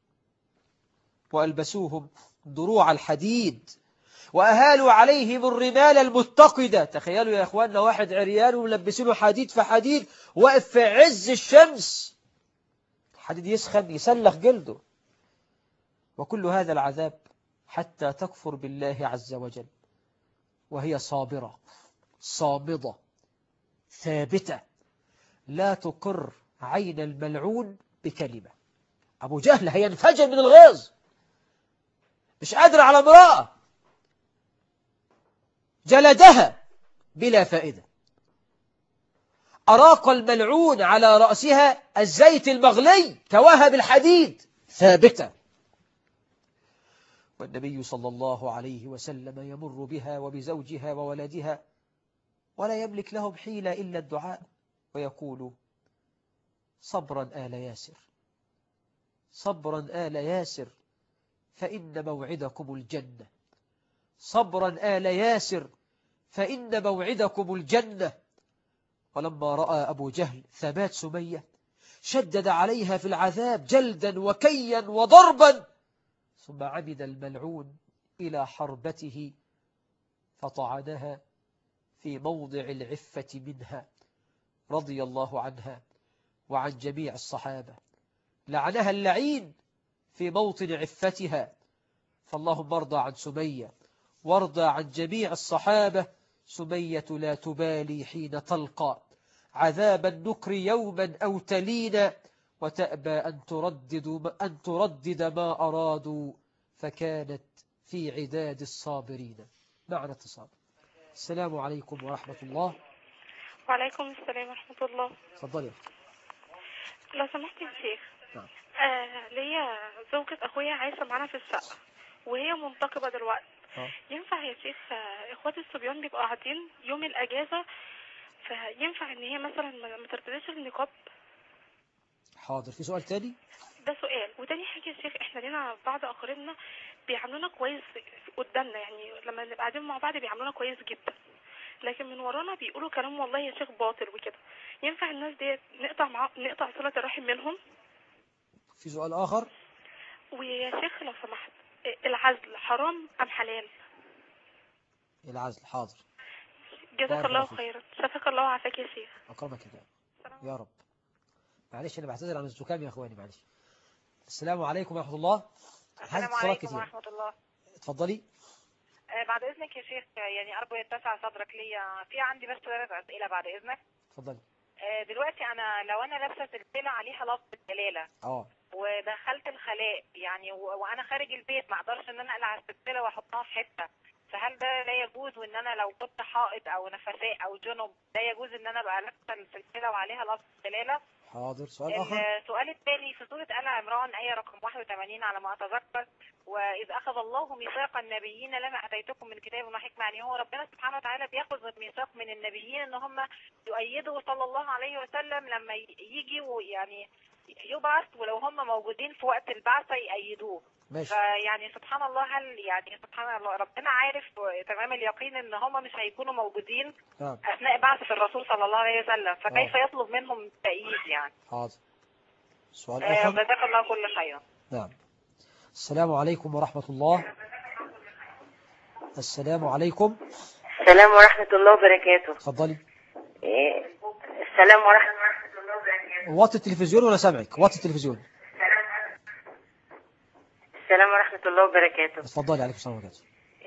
B: وألبسوهم دروع الحديد، وأهالوا عليهم الرمال المتقدة. تخيلوا يا أخواننا واحد عريان وملبسينه حديد في حديد، واقف في عز الشمس، الحديد يسخن يسلخ جلده، وكل هذا العذاب حتى تكفر بالله عز وجل، وهي صابرة صامدة ثابتة لا تقر عين الملعون بكلمة. أبو جهل هينفجر من الغيظ، مش قادر على امرأة، جلدها بلا فائدة، أراق الملعون على رأسها الزيت المغلي كوهب الحديد ثابتة. والنبي صلى الله عليه وسلم يمر بها وبزوجها وولدها ولا يملك لهم حيلة إلا الدعاء، ويقول: صبرا آل ياسر، صبرا آل ياسر، فإن موعدكم الجنة، صبرا آل ياسر، فإن موعدكم الجنة. ولما رأى أبو جهل ثبات سمية شدد عليها في العذاب جلدا وكيا وضربا، ثم عمد الملعون إلى حربته فطعنها في موضع العفة منها، رضي الله عنها وعن جميع الصحابة، لعنها اللعين في موطن عفتها. فاللهم ارضى عن سمية وارضى عن جميع الصحابة. سمية لا تبالي حين تلقى عذاب النكر يوما أو تلينا، وتأبى أن تردد ما أرادوا، فكانت في عداد الصابرين. معنا اتصال. السلام عليكم ورحمة الله.
D: وعليكم السلام ورحمة الله.
B: تفضلي.
D: لو سمحت يا شيخ.
B: نعم.
D: ليا زوجة أخويا عايشة معنا في الشقة وهي منتقبة دلوقتي. ينفع يا شيخ إخوات الصبيان بيبقوا قاعدين يوم الأجازة، فينفع إن هي مثلا ما ترتديش النقاب؟
B: حاضر. في سؤال تاني؟
D: ده سؤال. وتاني حاجة يا شيخ، إحنا لنا بعض أقاربنا بيعاملونا كويس قدامنا، يعني لما نبقى قاعدين مع بعض بيعاملونا كويس جدا، لكن من ورانا بيقولوا كلام والله يا شيخ باطل وكده. ينفع الناس دي نقطع صلة الرحم منهم؟
B: في سؤال آخر؟
D: ويا شيخ لو سمحت، العزل حرام أم حلال؟
B: العزل. حاضر.
D: جزاك الله خيرا. شفاك الله وعافاك يا شيخ.
B: أكرمك يا رب. معلش أنا بعتذر عن الزكام يا أخواني، معلش. السلام عليكم ورحمة الله.
E: السلام عليكم ورحمة الله.
B: اتفضلي.
E: بعد إذنك يا شيخ، يعني أرجو يتسع صدرك ليا، في عندي بس 3 أسئلة بعد إذنك.
B: اتفضلي.
E: دلوقتي لو أنا لابسة سلسلة عليها لفظ الدلالة ودخلت الخلاء يعني وأنا خارج البيت ما أقدرش إن أنا أقلع السلسلة وأحطها في حتة، فهل ده لا يجوز؟ وإن أنا لو كنت حائض أو نفساء أو جنب لا يجوز إن أنا أبقى لابسة السلسلة وعليها لفظ الدلالة؟
B: حاضر. سؤال آخر.
E: السؤال الثاني في سورة آل عمران آية رقم 81 على ما أتذكر: وإذ أخذ الله ميثاق النبيين لما أتيتكم من كتاب وحكمة. يعني هو ربنا سبحانه وتعالى بيأخذ ميثاق من النبيين إن هم يؤيدوا صلى الله عليه وسلم لما يجي ويعني يبعث، ولو هم موجودين في وقت البعثة يأيدوه. فيعني سبحان الله، هل يعني سبحان الله ربنا عارف تمام اليقين ان هم مش هيكونوا موجودين اثناء بعثة الرسول صلى الله عليه وسلم، فكيف يطلب منهم التأييد يعني؟
B: حاضر. سؤال آخر.
E: جزاك الله كل خير.
B: نعم. السلام عليكم ورحمة الله. السلام عليكم.
F: السلام ورحمة الله وبركاته.
B: اتفضلي.
F: السلام ورحمة الله وبركاته.
B: وطي التلفزيون ولا سامعك؟ وطي التلفزيون.
F: السلام ورحمة الله وبركاته.
B: اتفضلي. عليكم السلام ورحمة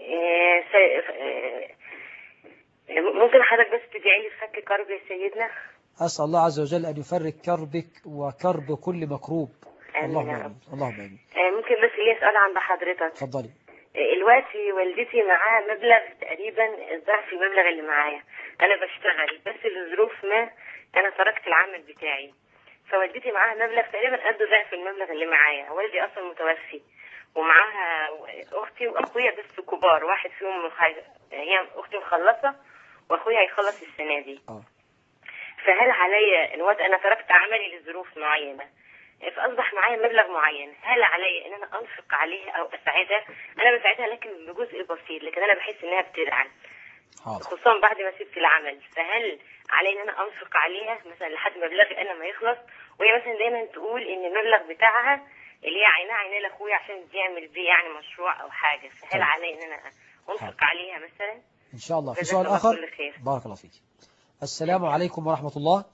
F: الله. ممكن حضرتك بس تدعي لي بفك كرب يا سيدنا؟
B: أسأل الله عز وجل أن يفرج كربك وكرب كل مكروب. اللهم آمين. اللهم آمين.
F: ممكن بس لي سؤال عند حضرتك؟
B: اتفضلي.
F: دلوقتي والدتي معاها مبلغ تقريبا ضعف المبلغ اللي معايا. أنا بشتغل بس لظروف ما أنا تركت العمل بتاعي، فوالدتي معاها مبلغ تقريبا قد ضعف المبلغ اللي معايا. والدي أصلا متوفي ومعاها أختي وأخويا بس كبار، واحد فيهم هي أختي مخلصة وأخويا هيخلص السنة دي. فهل عليا الوقت أنا تركت عملي لظروف معينة فأصبح معايا مبلغ معين، هل عليا إن أنا أنفق عليها أو أساعدها؟ أنا بساعدها لكن بجزء بسيط، لكن أنا بحس إنها بتزعل خصوصا بعد ما سبت العمل. فهل علي إن أنا أنفق عليها مثلا لحد مبلغي أنا ما يخلص؟ وهي مثلا دايما تقول إن المبلغ بتاعها اللي هي عيناه لأخويا عشان يعمل بيه يعني مشروع أو حاجة، فهل علي إن أنا أنفق عليها مثلا؟
B: إن شاء الله. في سؤال آخر؟ بارك الله فيك. السلام عليكم ورحمة الله.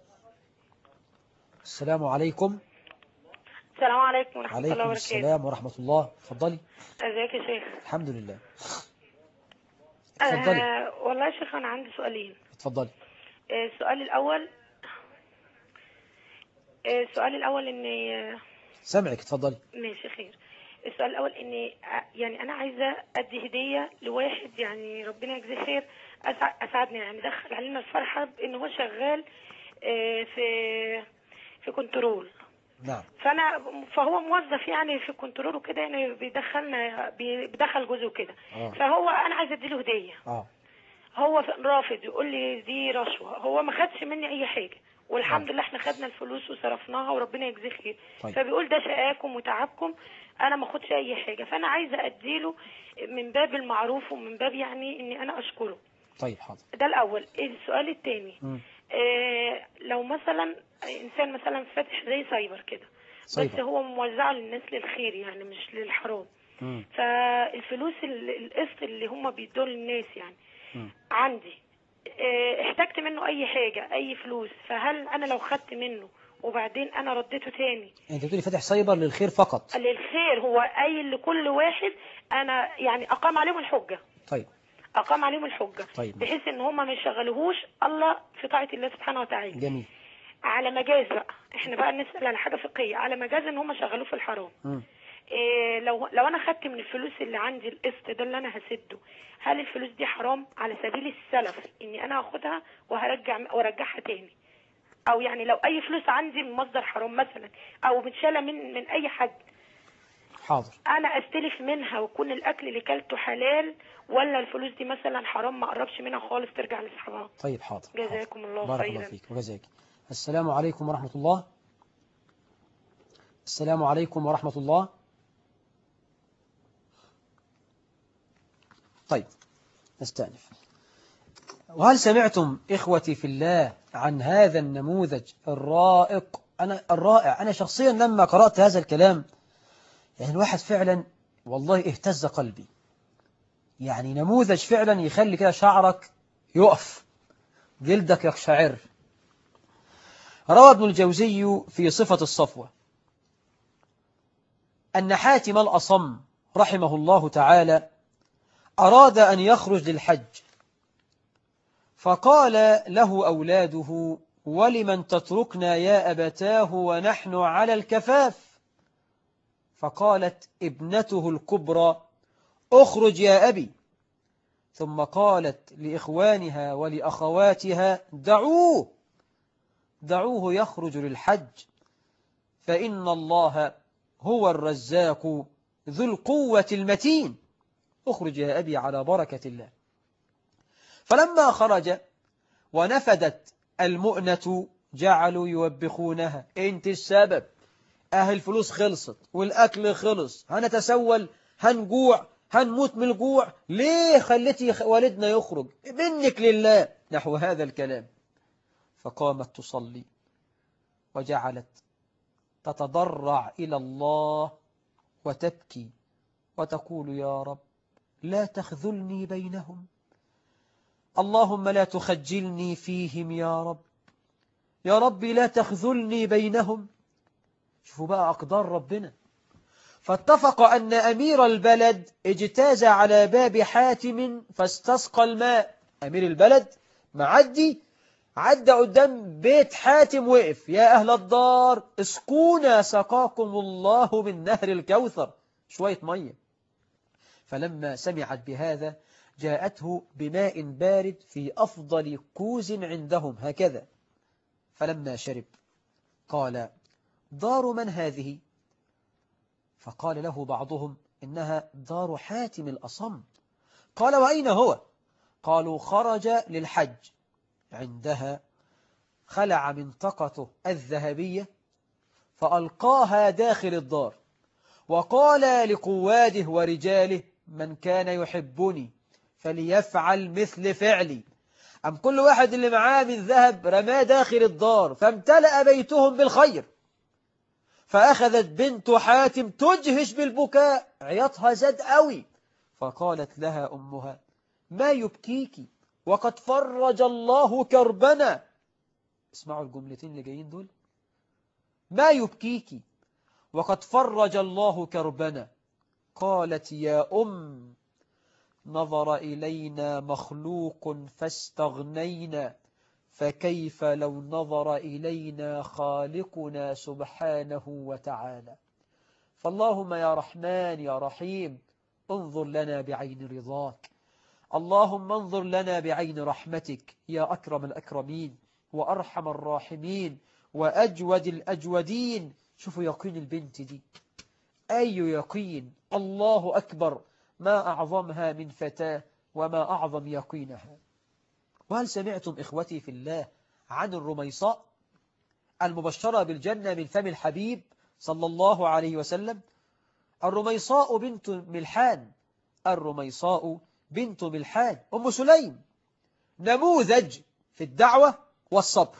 B: السلام عليكم.
D: السلام عليكم ورحمة الله وبركاته.
B: عليكم السلام ورحمة الله. اتفضلي.
D: ازيك يا شيخ؟
B: الحمد لله. اتفضلي.
D: والله يا شيخ أنا عندي سؤالين.
B: اتفضلي.
D: السؤال الأول إن
B: سامعك. اتفضلي.
D: ماشي خير. السؤال الأول إن يعني أنا عايزة أدي هدية لواحد يعني ربنا يجزيه خير، أسعدني يعني دخل علينا الفرحة بإن هو شغال
G: في كنترول.
B: نعم.
G: فهو موظف يعني في كنترول وكده، يعني بيدخل جزء كده. فهو انا عايزه اديله هديه. هو رافض، يقول لي دي رشوه. هو ما خدش مني اي حاجه، والحمد لله احنا خدنا الفلوس وصرفناها وربنا يجزيه خير. فبيقول ده شقاكم وتعبكم، انا ما اخدش اي حاجه. فانا عايزه اديله من باب المعروف ومن باب يعني اني انا اشكره.
B: طيب حاضر.
G: ده الاول. السؤال الثاني، لو مثلا انسان مثلا فاتح زي سايبر كده، بس هو موزعه للناس للخير يعني مش للحرام. فالفلوس القسط اللي هم بيدوا للناس يعني عندي، احتجت منه اي حاجه اي فلوس، فهل انا لو خدت منه وبعدين انا رديته تاني؟
B: انت بتقولي فاتح سايبر للخير فقط؟
G: للخير، هو قايل لكل واحد انا يعني اقام عليهم الحجه.
B: طيب.
G: اقام عليهم الحجه.
B: طيب.
G: بحيث ان هم ما يشغلوهوش الله في طاعه الله سبحانه وتعالى.
B: جميل.
G: على مجاز بقى، احنا بقى نسال على حاجه فقهيه، على مجاز ان هم شغلوه في الحرام. لو انا خدت من الفلوس اللي عندي القسط ده اللي انا هسده، هل الفلوس دي حرام على سبيل السلف اني انا هاخدها وارجعها تاني؟ او يعني لو اي فلوس عندي من مصدر حرام مثلا او متشاله من اي حد،
B: حاضر،
G: انا استلف منها ويكون الاكل اللي كلته حلال، ولا الفلوس دي مثلا حرام ما اقربش منها خالص ترجع لاصحابها؟
B: طيب حاضر.
G: جزاكم الله
B: بارك
G: خيرا.
B: الله فيك وجزاك. السلام عليكم ورحمة الله. السلام عليكم ورحمة الله. طيب نستأنف. وهل سمعتم إخوتي في الله عن هذا النموذج الرائع؟ أنا شخصيا لما قرأت هذا الكلام يعني الواحد فعلا والله اهتز قلبي. يعني نموذج فعلا يخلي كده شعرك يقف، جلدك يقشعر. روى ابن الجوزي في صفة الصفوة أن حاتم الأصم رحمه الله تعالى أراد أن يخرج للحج، فقال له أولاده: ولمن تتركنا يا أبتاه ونحن على الكفاف؟ فقالت ابنته الكبرى: اخرج يا أبي. ثم قالت لإخوانها ولأخواتها: دعوه يخرج للحج، فإن الله هو الرزاق ذو القوة المتين. اخرج يا أبي على بركة الله. فلما خرج ونفدت المؤنة جعلوا يوبخونها: انت السبب، أهل الفلوس خلصت والأكل خلص، هنتسول، هنجوع، هنموت من الجوع، ليه خليتي والدنا يخرج؟ منك لله، نحو هذا الكلام. فقامت تصلي وجعلت تتضرع إلى الله وتبكي وتقول: يا رب لا تخذلني بينهم، اللهم لا تخجلني فيهم يا رب، يا ربي لا تخذلني بينهم. شوفوا بقى أقدار ربنا. فاتفق أن أمير البلد اجتاز على باب حاتم فاستسقى الماء. أمير البلد عدى قدام بيت حاتم، وقف: يا أهل الدار اسقونا سقاكم الله من نهر الكوثر، شوية مية. فلما سمعت بهذا جاءته بماء بارد في أفضل كوز عندهم هكذا. فلما شرب قال: دار من هذه؟ فقال له بعضهم: إنها دار حاتم الأصم. قال: وأين هو؟ قالوا: خرج للحج. عندها خلع منطقته الذهبية فألقاها داخل الدار، وقال لقواده ورجاله: من كان يحبني فليفعل مثل فعلي. أم كل واحد اللي معاه من ذهب رماه داخل الدار، فامتلأ بيتهم بالخير. فأخذت بنت حاتم تجهش بالبكاء، عياطها زاد قوي. فقالت لها أمها: ما يبكيك وقد فرج الله كربنا. اسمعوا الجملتين اللي جايين دول: ما يبكيك وقد فرج الله كربنا. قالت: يا نظر إلينا مخلوق فاستغنينا، فكيف لو نظر إلينا خالقنا سبحانه وتعالى؟ فاللهم يا رحمن يا رحيم انظر لنا بعين رضاك، اللهم انظر لنا بعين رحمتك يا أكرم الأكرمين. وأرحم الراحمين وأجود الأجودين. شوفوا يقين البنت دي، أي يقين، الله أكبر، ما أعظمها من فتاة وما أعظم يقينها. وهل سمعتم إخوتي في الله عن الرميصاء المبشرة بالجنة من فم الحبيب صلى الله عليه وسلم؟ الرميصاء بنت ملحان، الرميصاء بنت ملحان أم سليم، نموذج في الدعوة والصبر.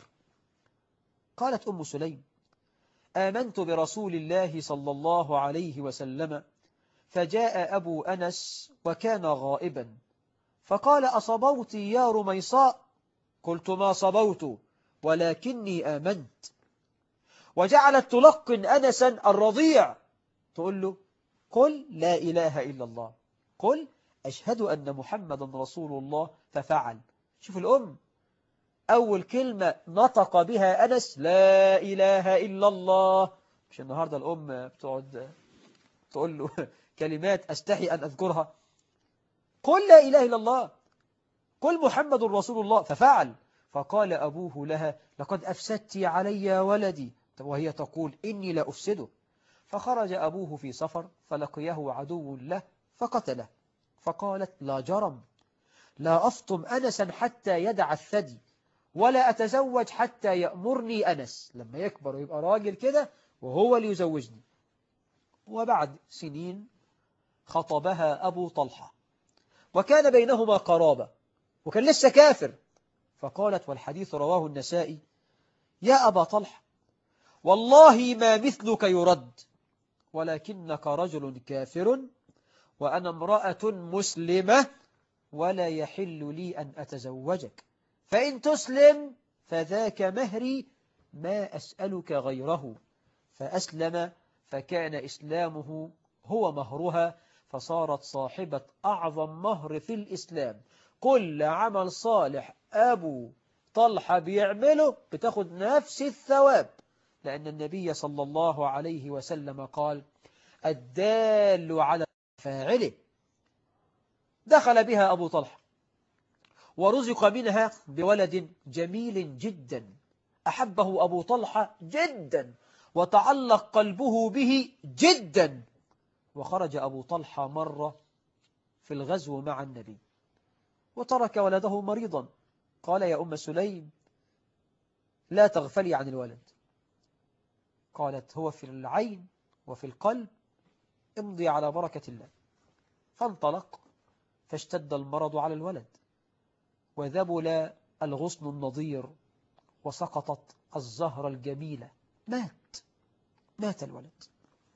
B: قالت أم سليم: آمنت برسول الله صلى الله عليه وسلم فجاء أبو أنس وكان غائبا فقال: أصبوت يا رميصاء؟ قلت: ما صبوت ولكني آمنت. وجعلت تلقن أنسا الرضيع تقول له: قل لا إله إلا الله، قل أشهد أن محمد رسول الله، ففعل. شوف الأم أول كلمة نطق بها أنس لا إله إلا الله. مش النهاردة الأم بتقعد تقول له كلمات أستحي أن أذكرها. قل لا إله إلا الله، قل محمد رسول الله، ففعل. فقال أبوه لها: لقد أفسدت علي يا ولدي، وهي تقول: إني لا أفسده. فخرج أبوه في سفر فلقيه عدو له فقتله. فقالت: لا جرم، لا أفطم أنسا حتى يدع الثدي، ولا أتزوج حتى يأمرني أنس، لما يكبر ويبقى راجل كده وهو اللي يزوجني. وبعد سنين خطبها أبو طلحة وكان بينهما قرابة وكان لسه كافر. فقالت، والحديث رواه النسائي: يا أبا طلحة، والله ما مثلك يرد، ولكنك رجل كافر وأنا امرأة مسلمة ولا يحل لي أن أتزوجك، فإن تسلم فذاك مهري ما أسألك غيره. فأسلم فكان إسلامه هو مهرها، فصارت صاحبة أعظم مهر في الإسلام. كل عمل صالح أبو طلحة بيعمله بتاخد نفس الثواب، لأن النبي صلى الله عليه وسلم قال: الدال على فاعله. دخل بها أبو طلحة ورزق منها بولد جميل جدا، أحبه أبو طلحة جدا وتعلق قلبه به جدا. وخرج أبو طلحة مرة في الغزو مع النبي وترك ولده مريضا. قال: يا أم سليم، لا تغفلي عن الولد. قالت: هو في العين وفي القلب، امضي على بركة الله. فانطلق فاشتد المرض على الولد وذبل الغصن النضير وسقطت الزهرة الجميلة، مات الولد.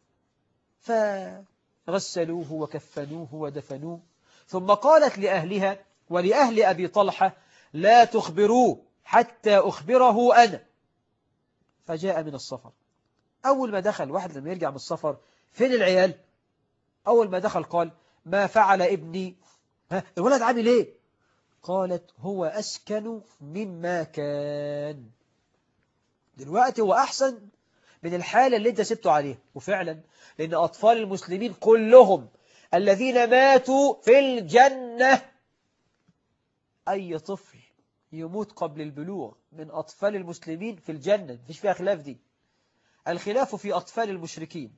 B: فغسلوه وكفنوه ودفنوه. ثم قالت لأهلها ولأهل أبي طلحة: لا تخبروه حتى أخبره أنا. فجاء من السفر. أول ما دخل، واحد لما يرجع من السفر فين العيال؟ أول ما دخل قال: ما فعل ابني؟ الولد عامل ايه؟ قالت: هو أسكن مما كان، دلوقتي هو أحسن من الحالة اللي انت سبته عليها. وفعلا، لأن أطفال المسلمين كلهم الذين ماتوا في الجنة، أي طفل يموت قبل البلوغ من أطفال المسلمين في الجنة، مفيش فيها خلاف. دي الخلاف في أطفال المشركين.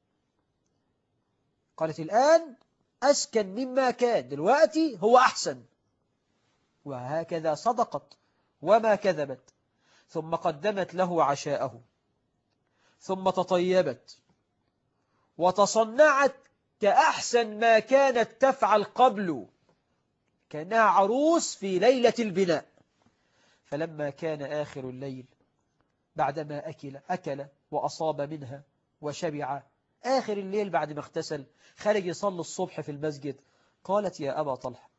B: قالت: الآن أسكن مما كان، دلوقتي هو أحسن. وهكذا صدقت وما كذبت. ثم قدمت له عشاءه، ثم تطيبت وتصنعت كأحسن ما كانت تفعل قبل، كأنها عروس في ليلة البناء. فلما كان آخر الليل بعدما أكل وأصاب منها وشبع، آخر الليل بعد ما اغتسل خرج يصلي الصبح في المسجد. قالت: يا أبا طلحة،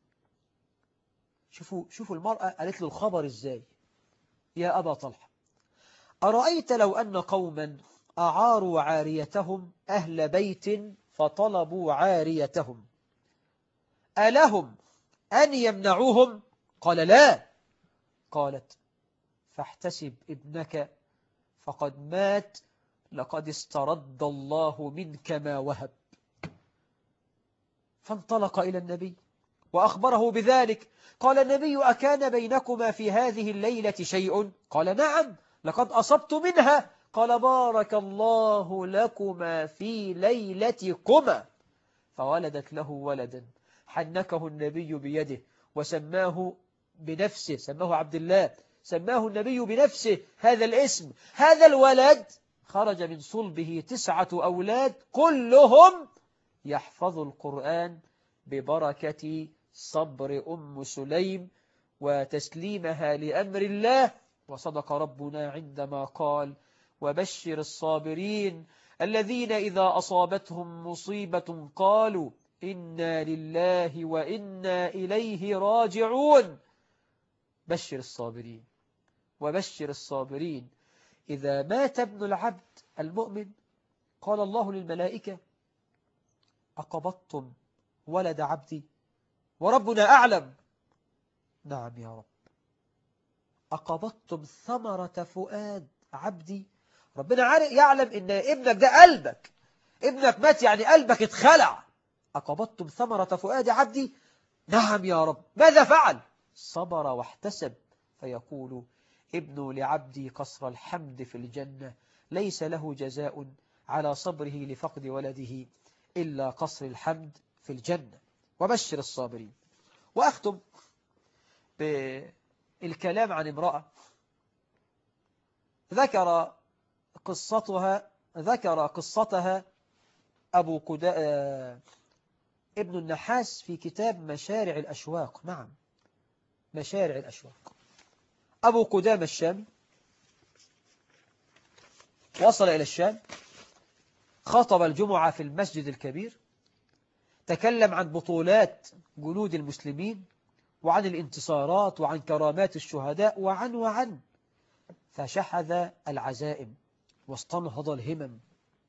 B: شوفوا المرأة قالت له الخبر إزاي. يا أبا طلحة، أرأيت لو أن قوما أعاروا عاريتهم أهل بيت فطلبوا عاريتهم، ألهم أن يمنعوهم؟ قال: لا. قالت: فاحتسب ابنك فقد مات، لقد استرد الله منك ما وهب. فانطلق إلى النبي وأخبره بذلك. قال النبي: أكان بينكما في هذه الليلة شيء؟ قال: نعم، لقد أصبت منها. قال: بارك الله لكما في ليلتكما. فولدت له ولدا حنكه النبي بيده وسماه بنفسه، سماه عبد الله، سماه النبي بنفسه هذا الاسم. هذا الولد خرج من صلبه 9 أولاد كلهم يحفظ القرآن ببركة صبر أم سليم وتسليمها لأمر الله. وصدق ربنا عندما قال: وبشر الصابرين الذين إذا أصابتهم مصيبة قالوا إنا لله وإنا إليه راجعون. بشر الصابرين، وبشر الصابرين. إذا مات ابن العبد المؤمن قال الله للملائكة: أقبضتم ولد عبدي؟ وربنا أعلم. نعم يا رب. أقبضتم ثمرة فؤاد عبدي؟ ربنا يعلم إن ابنك ده قلبك، ابنك مات يعني قلبك اتخلع. أقبضتم ثمرة فؤاد عبدي؟ نعم يا رب. ماذا فعل؟ صبر واحتسب، فيقول: ابن لعبدي قصر الحمد في الجنة، ليس له جزاء على صبره لفقد ولده إلا قصر الحمد في الجنة. وبشر الصابرين. وأختم بالكلام عن امرأة ذكر قصتها ابن النحاس في كتاب مشارع الأشواق. نعم، مشارع الأشواق. أبو قدامة الشامي وصل إلى الشام، خطب الجمعة في المسجد الكبير، تكلم عن بطولات جنود المسلمين وعن الانتصارات وعن كرامات الشهداء وعن فشحذ العزائم واستنهض الهمم.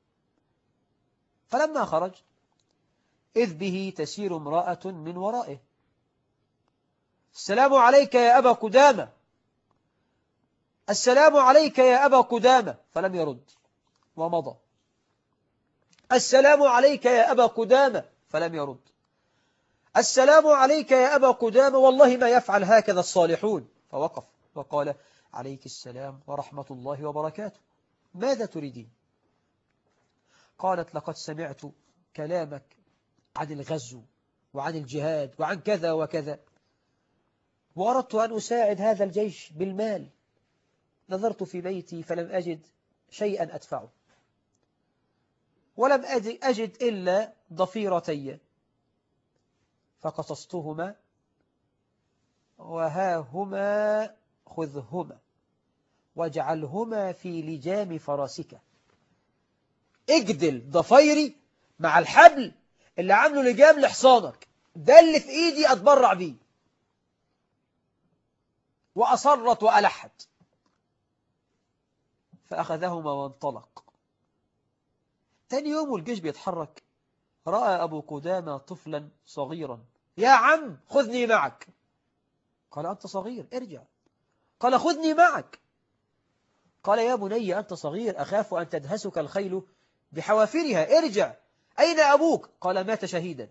B: فلما خرج إذ به تسير امرأة من ورائه: السلام عليك يا أبا قدامة، السلام عليك يا أبا قدامة. فلم يرد ومضى. السلام عليك يا أبا قدامة. فلم يرد. السلام عليك يا أبا قدامة، والله ما يفعل هكذا الصالحون. فوقف وقال: عليك السلام ورحمة الله وبركاته، ماذا تريدين؟ قالت: لقد سمعت كلامك عن الغزو وعن الجهاد وعن كذا وكذا، وأردت أن أساعد هذا الجيش بالمال. نظرت في بيتي فلم أجد شيئا أدفعه، ولم أجد إلا ضفيرتي، فقصصتهما وهاهما خذهما واجعلهما في لجام فرسك. اجدل ضفيري مع الحبل اللي عامله لجام لحصانك، ده اللي في ايدي اتبرع بيه. وأصرت وألحت، فأخذهما وانطلق. تاني يوم والجيش بيتحرك، رأى أبو قدامة طفلا صغيرا: يا عم خذني معك. قال: أنت صغير، ارجع. قال: خذني معك. قال: يا بني أنت صغير، أخاف أن تدهسك الخيل بحوافرها، ارجع. أين أبوك؟ قال: مات شهيدا.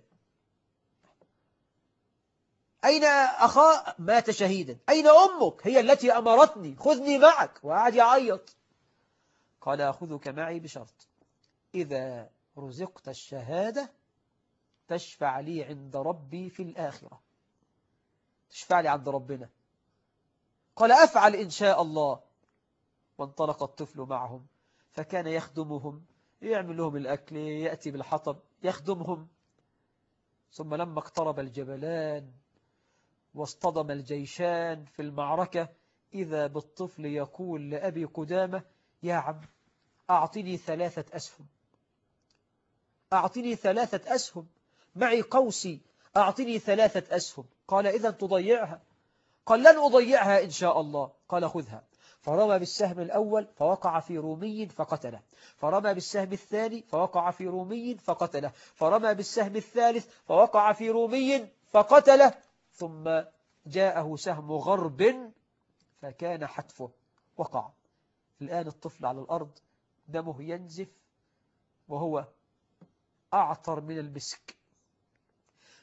B: أين أخا؟ مات شهيدا. أين أمك؟ هي التي أمرتني، خذني معك. وقعد يعيط. قال: أخذك معي بشرط: إذا رزقت الشهادة تشفع لي عند ربي في الآخرة، تشفع لي عند ربنا. قال: أفعل إن شاء الله. وانطلق الطفل معهم، فكان يخدمهم، يعمل لهم الأكل، يأتي بالحطب، يخدمهم. ثم لما اقترب الجبلان واصطدم الجيشان في المعركة، إذا بالطفل يقول لأبي قدامة: يا عم أعطني 3 أسهم، أعطني 3 أسهم، معي قوسي، أعطني 3 أسهم. قال: إذا تضيعها. قال: لن أضيعها إن شاء الله. قال: خذها. فرمى بالسهم الأول فوقع في رومي فقتله، فرمى بالسهم الثاني فوقع في رومي فقتله، فرمى بالسهم الثالث فوقع في رومي فقتله، ثم جاءه سهم غرب فكان حتفه، وقع. الآن الطفل على الأرض دمه ينزف وهو أعطر من المسك.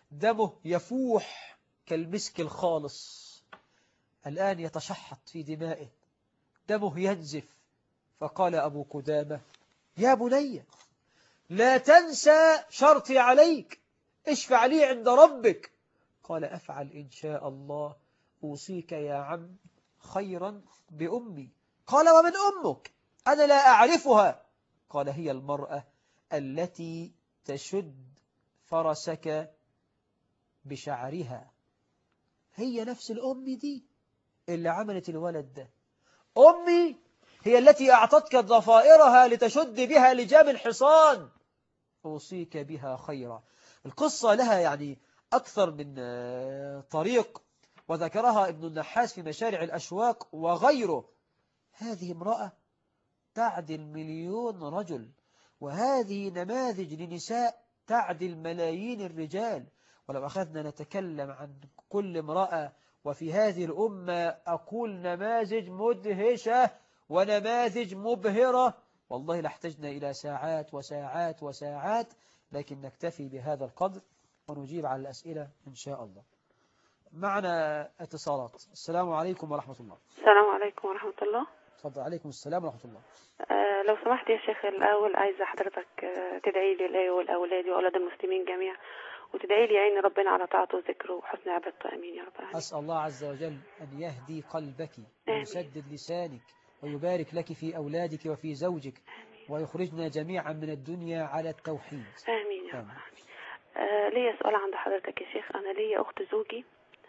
B: دمه يفوح كالمسك الخالص، الآن يتشحط في دمائه، دمه ينزف. فقال أبو قدامة: يا بني لا تنسى شرطي عليك، اشفع لي عند ربك. قال: أفعل إن شاء الله، أوصيك يا عم خيرا بأمي. قال: ومن أمك؟ أنا لا أعرفها. قال: هي المرأة التي تشد فرسك بشعرها، هي نفس الأم دي اللي عملت الولد ده. أمي هي التي أعطتك ضفائرها لتشد بها لجام الحصان، أوصيك بها خيرا. القصة لها يعني أكثر من طريق، وذكرها ابن النحاس في مشارع الأشواق وغيره. هذه امرأة تعدل 1,000,000 رجل، وهذه نماذج لنساء تعدل ملايين الرجال. ولو أخذنا نتكلم عن كل امرأة وفي هذه الأمة أقول نماذج مدهشة ونماذج مبهرة، والله لاحتجنا إلى ساعات وساعات وساعات، لكن نكتفي بهذا القدر ونجيب على الأسئلة إن شاء الله. معنا اتصالات. السلام عليكم ورحمة الله.
H: السلام عليكم ورحمة الله.
B: تفضل. عليكم السلام ورحمة الله.
H: لو سمحت يا شيخ، الأول عايزة حضرتك تدعي لي لي والأولاد وأولاد المسلمين جميعا، وتدعي لي يعين ربنا على طاعته وذكره وحسن عبادته. آمين يا رب العالمين.
B: أسأل الله عز وجل أن يهدي قلبك ويسدد لسانك ويبارك لك في أولادك وفي زوجك، ويخرجنا جميعا من الدنيا على التوحيد.
H: آمين يا رب العالمين. ليا سؤال عند حضرتك يا شيخ. أنا ليا أخت زوجي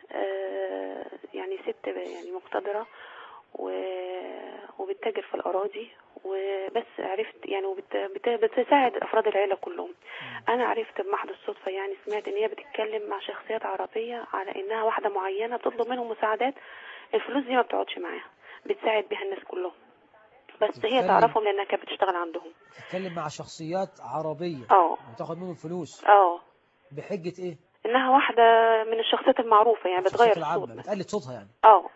H: يعني ست يعني مقتدرة وبتتاجر في الأراضي، وبس عرفت يعني بتساعد أفراد العيلة كلهم. أنا عرفت بمحض الصدفة، يعني سمعت إن هي بتتكلم مع شخصيات عربية على إنها واحدة معينة بتطلب منهم مساعدات، الفلوس دي ما بتقعدش معاها، بتساعد بها الناس كلهم، بس هي تعرفهم لأنها كانت بتشتغل عندهم.
B: تتكلم مع شخصيات عربية وتاخد منهم فلوس بحجة إيه؟
H: إنها واحدة من الشخصيات المعروفة، يعني بتغير الصوت،
B: بتقلد صوتها يعني.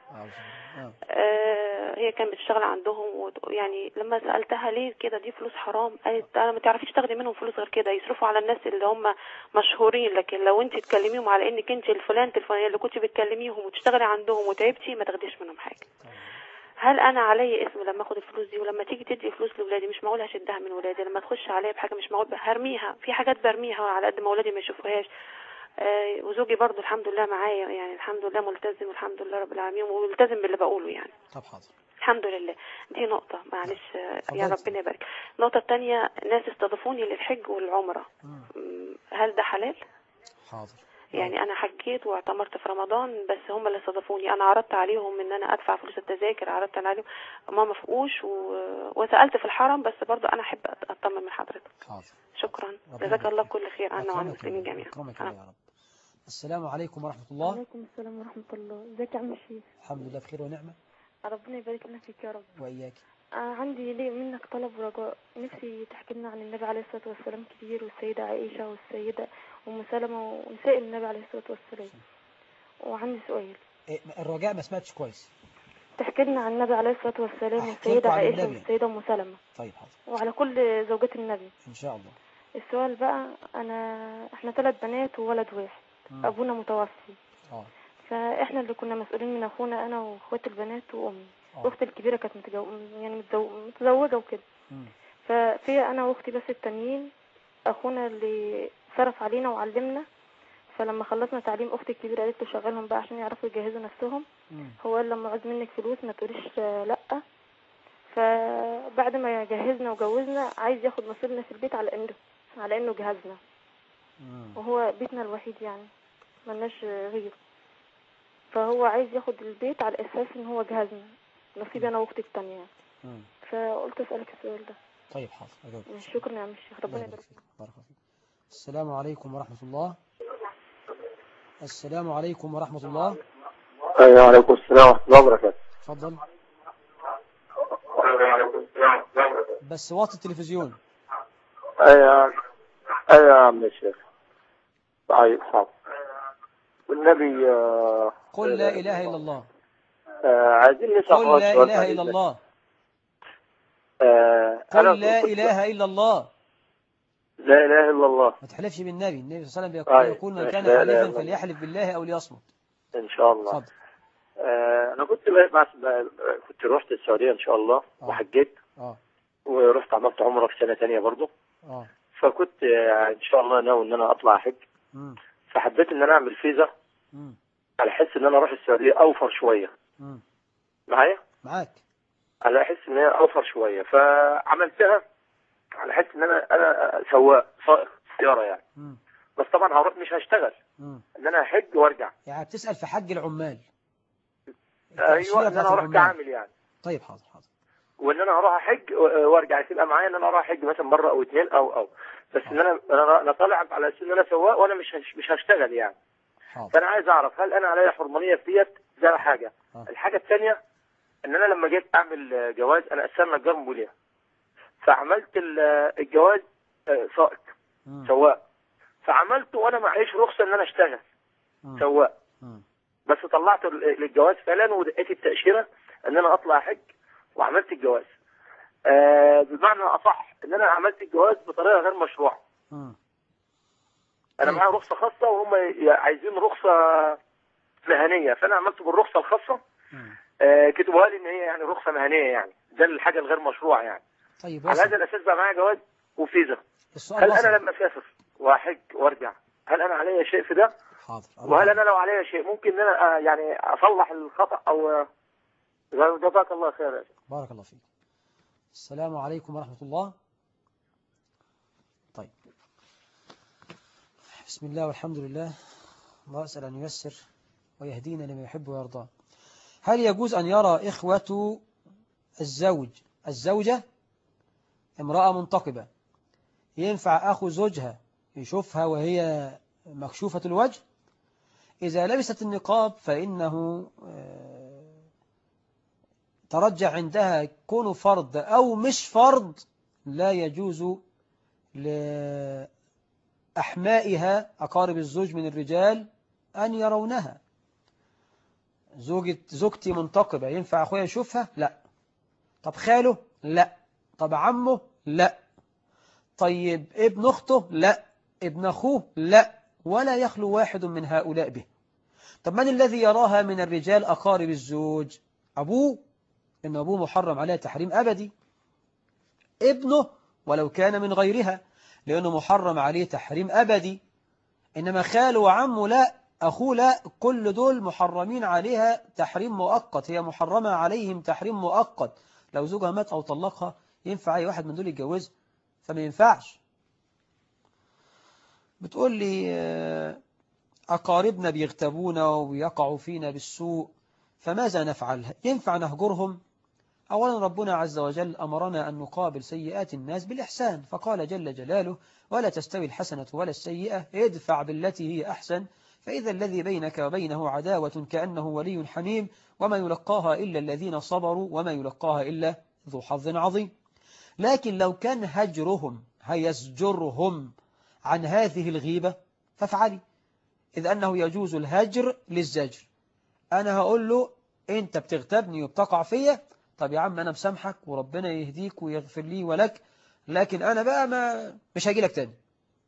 H: هي كانت بتشتغل عندهم، يعني لما سألتها ليه كده، دي فلوس حرام، قالت أنا ما تعرفيش تاخدي منهم فلوس غير كده، يصرفوا على الناس اللي هم مشهورين، لكن لو انت تكلميهم على انك انت الفلانة اللي كنت بتكلميهم وتشتغلي عندهم وتعبتي، ما تاخديش منهم حاجة. هل انا علي اسم لما اخد الفلوس دي؟ ولما تيجي تدي فلوس لاولادي مش معقول هشدها من ولادي، لما تخش عليا بحاجة مش معقول هرميها، في حاجات برميها على قد ما ولادي ما يشوفوهاش. وزوجي برضو الحمد لله معايا، يعني الحمد لله ملتزم، والحمد لله رب العالمين، وملتزم باللي بقوله يعني.
B: طب حاضر.
H: الحمد لله. دي نقطة، معلش يا ربنا يبارك. النقطة الثانية، ناس استضافوني للحج والعمرة، هل ده حلال؟
B: حاضر.
H: يعني أنا حجيت واعتمرت في رمضان، بس هم اللي استضافوني، أنا عرضت عليهم إن أنا أدفع فلوس التذاكر، عرضت عليهم ما مفقوش، وسألت في الحرم، بس برضو أنا أحب أطمن من حضرتك.
B: حاضر.
H: شكرا، جزاك الله كل خير عنا وعن المسلمين جميعا.
B: السلام عليكم ورحمة الله.
I: وعليكم السلام ورحمة الله. ازيك يا عم الشيخ؟
B: الحمد لله بخير ونعمة.
I: ربنا يبارك لنا فيك يا رب.
B: وإياك.
I: عندي ليه منك طلب ورجاء، نفسي تحكي لنا عن النبي عليه الصلاة والسلام كتير، والسيدة عائشة والسيدة أم سلمة ونساء النبي عليه الصلاة والسلام. وعندي سؤال.
B: الرجاء ما سمعتش كويس.
I: تحكي لنا عن النبي عليه الصلاة والسلام والسيدة عائشة والسيدة أم سلمة.
B: طيب حاضر.
I: وعلى كل زوجات النبي
B: إن شاء الله.
I: السؤال بقى، احنا 3 بنات وولد واحد. أبونا متوفي. فاحنا اللي كنا مسؤولين من اخونا، انا واخوات البنات وامي. اختي الكبيره كانت متزوجه وكده. ففي انا واختي بس التانيين، اخونا اللي صرف علينا وعلمنا، فلما خلصنا تعليم اختي الكبيره قالت له شغلهم بقى عشان يعرفوا يجهزوا نفسهم. هو قال لما عاوز منك فلوس ما تقوليش لا. فبعد ما جهزنا وجوزنا عايز ياخد مصيرنا في البيت على انه جهزنا، وهو بيتنا الوحيد يعني ملناش غير، فهو عايز ياخد البيت على اساس ان هو جهزنا، نصيب انا واختي الثانيه. فقلت اسالك السؤال ده.
B: طيب حاضر.
I: شكرا يا عم الشيخ، ربنا يبارك فيك.
B: بارك فيك. السلام عليكم ورحمه الله. السلام عليكم ورحمه الله.
J: وعليكم السلام ورحمه الله وبركاته.
B: اتفضل. بس وطي التلفزيون.
J: ايوه يا عم الشيخ. طيب حاضر. والنبي
B: قل لا إله إلا الله.
J: عايزين نسأل
B: قل لا إله إلا الله. قل لا إله إلا الله.
J: لا لا إله إلا الله.
B: ما تحلفش بالنبي. النبي صلى الله عليه وسلم يقول من كان حالفا فليحلف بالله أو ليصمت.
J: إن شاء الله.
B: اتفضل.
J: أنا كنت رحت السعودية إن شاء الله وحجيت. ورحت عملت عمرة في سنة تانية برضو. فكنت إن شاء الله ناوي إن أنا أطلع حج. فحبيت إن أنا أعمل فيزا على حس إن أنا أروح السعودية أوفر شوية. معايا؟
B: معاك.
J: على حس إن هي أوفر شوية، فعملتها على حس إن أنا سواق سائق سيارة يعني. بس طبعا هروح مش هشتغل. إن أنا هحج وأرجع.
B: يعني بتسأل في حج العمال.
J: أيوة، إن أنا هروح كعامل يعني.
B: طيب حاضر.
J: وان انا هروح احج وارجع، تبقى معايا ان انا اروح احج مثلا مره او اثنين او بس ان انا طالع على اساس ان انا سواق وانا مش هشتغل يعني. فانا عايز اعرف هل انا عليا حرمانيه في ديت؟ ده حاجه. الحاجه الثانيه ان انا لما جيت اعمل جواز، انا اساسا نجار موبيليا، فعملت الجواز سائق سواق، فعملته وانا معيش رخصه ان انا اشتغل سواق. بس طلعت للجواز فعلا ودقيت التاشيره ان انا اطلع احج وعملت الجواز. بمعنى أصح إن أنا عملت الجواز بطريقة غير مشروعة. أنا معايا رخصة خاصة وهم عايزين رخصة مهنية، فأنا عملته بالرخصة الخاصة. كتبوها لي إن هي يعني رخصة مهنية، يعني ده الحاجة الغير مشروعة يعني.
B: طيب
J: على هذا الأساس بقى معايا جواز وفيزا. هل أنا لما أسافر وأحج وأرجع هل أنا عليا شيء في ده؟
B: حاضر.
J: وهل أنا لو عليا شيء ممكن إن أنا يعني أصلح الخطأ أو جزاك الله خير.
B: بارك الله فيك. السلام عليكم ورحمة الله. طيب، بسم الله والحمد لله. الله أسأل أن ييسر ويهدينا لما يحب ويرضى. هل يجوز أن يرى إخوة الزوجة امرأة منتقبة، ينفع أخو زوجها يشوفها وهي مكشوفة الوجه؟ إذا لبست النقاب فإنه ترجع عندها كونه فرض أو مش فرض، لا يجوز لأحمائها أقارب الزوج من الرجال أن يرونها. زوجتي منتقبة، ينفع أخويا يشوفها؟ لا. طب خاله؟ لا. طب عمه؟ لا. طيب ابن أخته؟ لا. ابن أخوه؟ لا. ولا يخلو واحد من هؤلاء به. طب من الذي يراها من الرجال أقارب الزوج؟ أبوه، إن أبوه محرم عليه تحريم أبدي. ابنه ولو كان من غيرها، لأنه محرم عليه تحريم أبدي. إنما خاله وعمه لا، أخوه لا، كل دول محرمين عليها تحريم مؤقت، هي محرمة عليهم تحريم مؤقت. لو زوجها مات أو طلقها ينفع أي واحد من دول يتجوزها؟ فما ينفعش. بتقول لي أقاربنا بيغتابونا ويقعوا فينا بالسوء، فماذا نفعل؟ ينفع نهجرهم؟ أولا ربنا عز وجل أمرنا أن نقابل سيئات الناس بالإحسان، فقال جل جلاله: ولا تستوي الحسنة ولا السيئة، ادفع بالتي هي أحسن، فإذا الذي بينك وبينه عداوة كأنه ولي حميم، وما يلقاها إلا الذين صبروا وما يلقاها إلا ذو حظ عظيم. لكن لو كان هجرهم هيزجرهم عن هذه الغيبة فافعلي، إذ أنه يجوز الهجر للزجر. أنا هقول له أنت بتغتابني وبتقع فيا، طب يا عم أنا مسامحك وربنا يهديك ويغفر لي ولك، لكن أنا بقى مش هاجي لك تاني.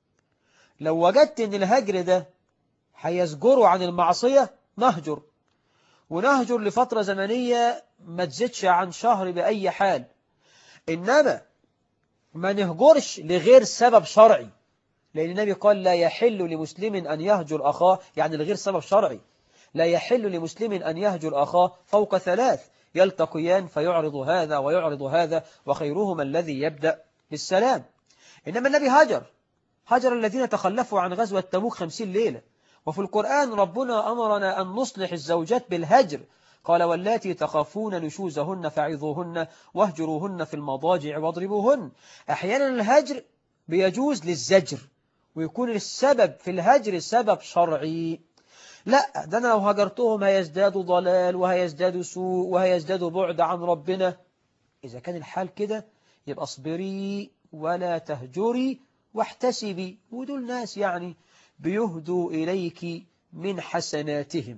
B: لو وجدت أن الهجر ده هيزجره عن المعصية نهجر، ونهجر لفترة زمنية ما تزيدش عن شهر بأي حال. إنما ما نهجرش لغير سبب شرعي، لأن النبي قال: لا يحل لمسلم أن يهجر أخاه، يعني لغير سبب شرعي. لا يحل لمسلم أن يهجر أخاه فوق 3 يلتقيان فيعرض هذا ويعرض هذا، وخيرهما الذي يبدأ بالسلام. إنما النبي هجر الذين تخلفوا عن غزوة تبوك 50 ليلة. وفي القرآن ربنا أمرنا أن نصلح الزوجات بالهجر، قال: واللاتي تخافون نشوزهن فعظوهن واهجروهن في المضاجع واضربوهن. أحيانا الهجر بيجوز للزجر، ويكون السبب في الهجر سبب شرعي. لا، ده أنا لو هجرتهم هيزدادوا ضلال وهيزدادوا سوء وهيزدادوا بعد عن ربنا. إذا كان الحال كده يبقى اصبري ولا تهجري واحتسبي. ودول ناس يعني بيهدوا إليك من حسناتهم،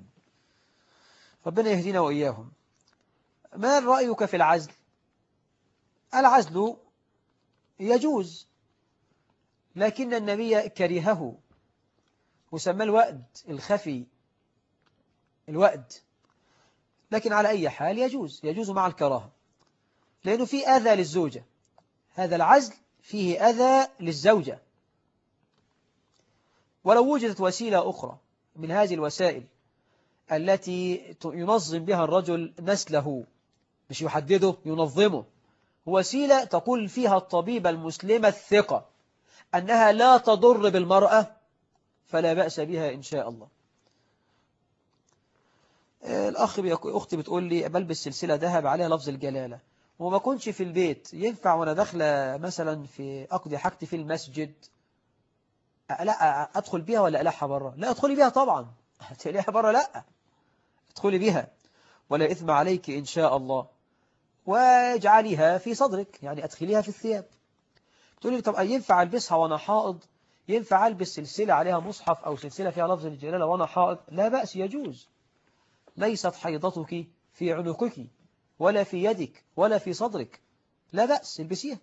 B: ربنا يهدينا وإياهم. ما رأيك في العزل؟ العزل يجوز لكن النبي كرهه وسمى الوأد الخفي الوأد. لكن على أي حال يجوز مع الكراهة، لأنه فيه أذى للزوجة، هذا العزل فيه أذى للزوجة. ولو وجدت وسيلة أخرى من هذه الوسائل التي ينظم بها الرجل نسله، مش يحدده، ينظمه، وسيلة تقول فيها الطبيبة المسلمة الثقة أنها لا تضر بالمرأة، فلا بأس بها إن شاء الله. أختي بتقول لي بلبس سلسلة ذهب عليها لفظ الجلالة وما كنتش في البيت، ينفع وأنا داخلة مثلا في أقضي حاجتي في المسجد لا أدخل بيها ولا ألحها برا؟ لا أدخلي بيها طبعا، تقليها برا لا، ادخلي بيها ولا إثم عليك إن شاء الله، واجعليها في صدرك، يعني أدخليها في الثياب. تقولي طب ينفع ألبسها وأنا حائض؟ ينفع ألبس سلسلة عليها مصحف أو سلسلة فيها لفظ الجلالة وأنا حائض؟ لا بأس، يجوز. ليست حيضتك في عنقك ولا في يدك ولا في صدرك، لا بأس، البسيها.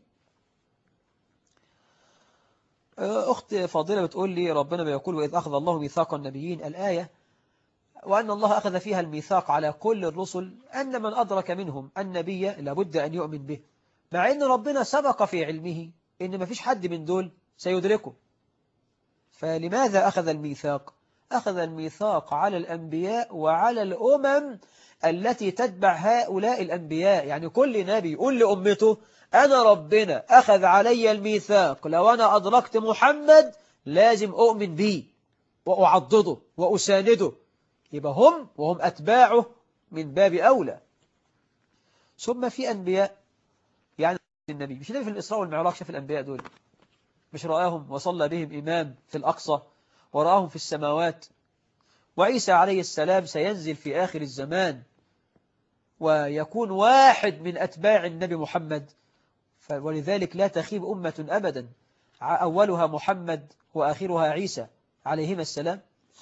B: أخت فاضلة بتقول لي ربنا بيقول وإذ أخذ الله ميثاق النبيين، الآية، وأن الله أخذ فيها الميثاق على كل الرسل أن من أدرك منهم النبي لابد أن يؤمن به، مع أن ربنا سبق في علمه إن ما فيش حد من دول سيدركه. فلماذا أخذ الميثاق؟ أخذ الميثاق على الأنبياء وعلى الأمم التي تتبع هؤلاء الأنبياء، يعني كل نبي يقول لأمته أنا ربنا أخذ علي الميثاق، لو أنا أدركت محمد لازم أؤمن به وأعضده وأسانده، يبقى هم وهم أتباعه من باب أولى. ثم في أنبياء، يعني النبي مش النبي في الإسراء والمعراج شاف الأنبياء دول، مش رآهم وصلى بهم إمام في الأقصى ورآهم في السماوات. وعيسى عليه السلام سينزل في آخر الزمان ويكون واحد من أتباع النبي محمد، ولذلك لا تخيب أمة أبدا، أولها محمد وآخرها عيسى عليهما السلام.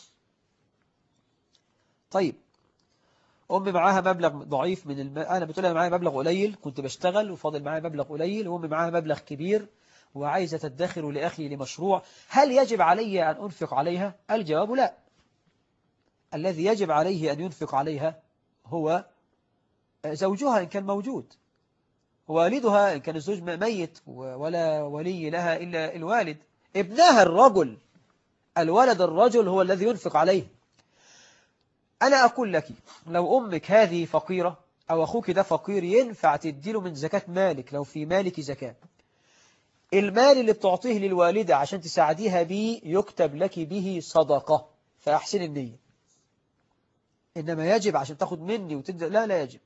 B: طيب أمي معاها مبلغ ضعيف من أنا بتقول لها معايا مبلغ قليل، كنت بشتغل وفاضل معايا مبلغ قليل، وأمي معاها مبلغ كبير وعايزة تدخر لأخي لمشروع، هل يجب علي أن أنفق عليها؟ الجواب لا. الذي يجب عليه أن ينفق عليها هو زوجها إن كان موجود، والدها إن كان الزوج ميت ولا ولي لها إلا الوالد، ابنها الرجل، الولد الرجل هو الذي ينفق عليه. أنا أقول لك لو أمك هذه فقيرة أو أخوك ده فقير، ينفع تديله من زكاة مالك لو في مالك زكاة. المال اللي بتعطيه للوالدة عشان تساعديها به يكتب لك به صدقة، فأحسن النية. إنما يجب عشان تاخد مني وتدي، لا يجب.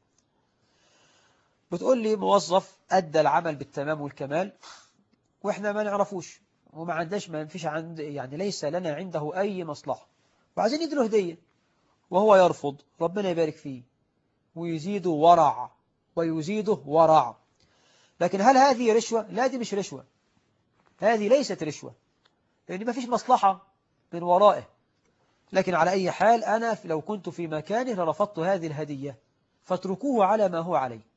B: بتقول لي موظف أدى العمل بالتمام والكمال وإحنا ما نعرفوش وما عندناش، ما فيش عند، يعني ليس لنا عنده أي مصلحة وعايزين نديله هدية وهو يرفض، ربنا يبارك فيه ويزيده ورع ويزيده ورع. لكن هل هذه رشوة؟ لا، دي مش رشوة، هذه ليست رشوة، لأن ما فيش مصلحة من ورائه. لكن على أي حال أنا لو كنت في مكانه لرفضت هذه الهدية، فاتركوه على ما هو عليه.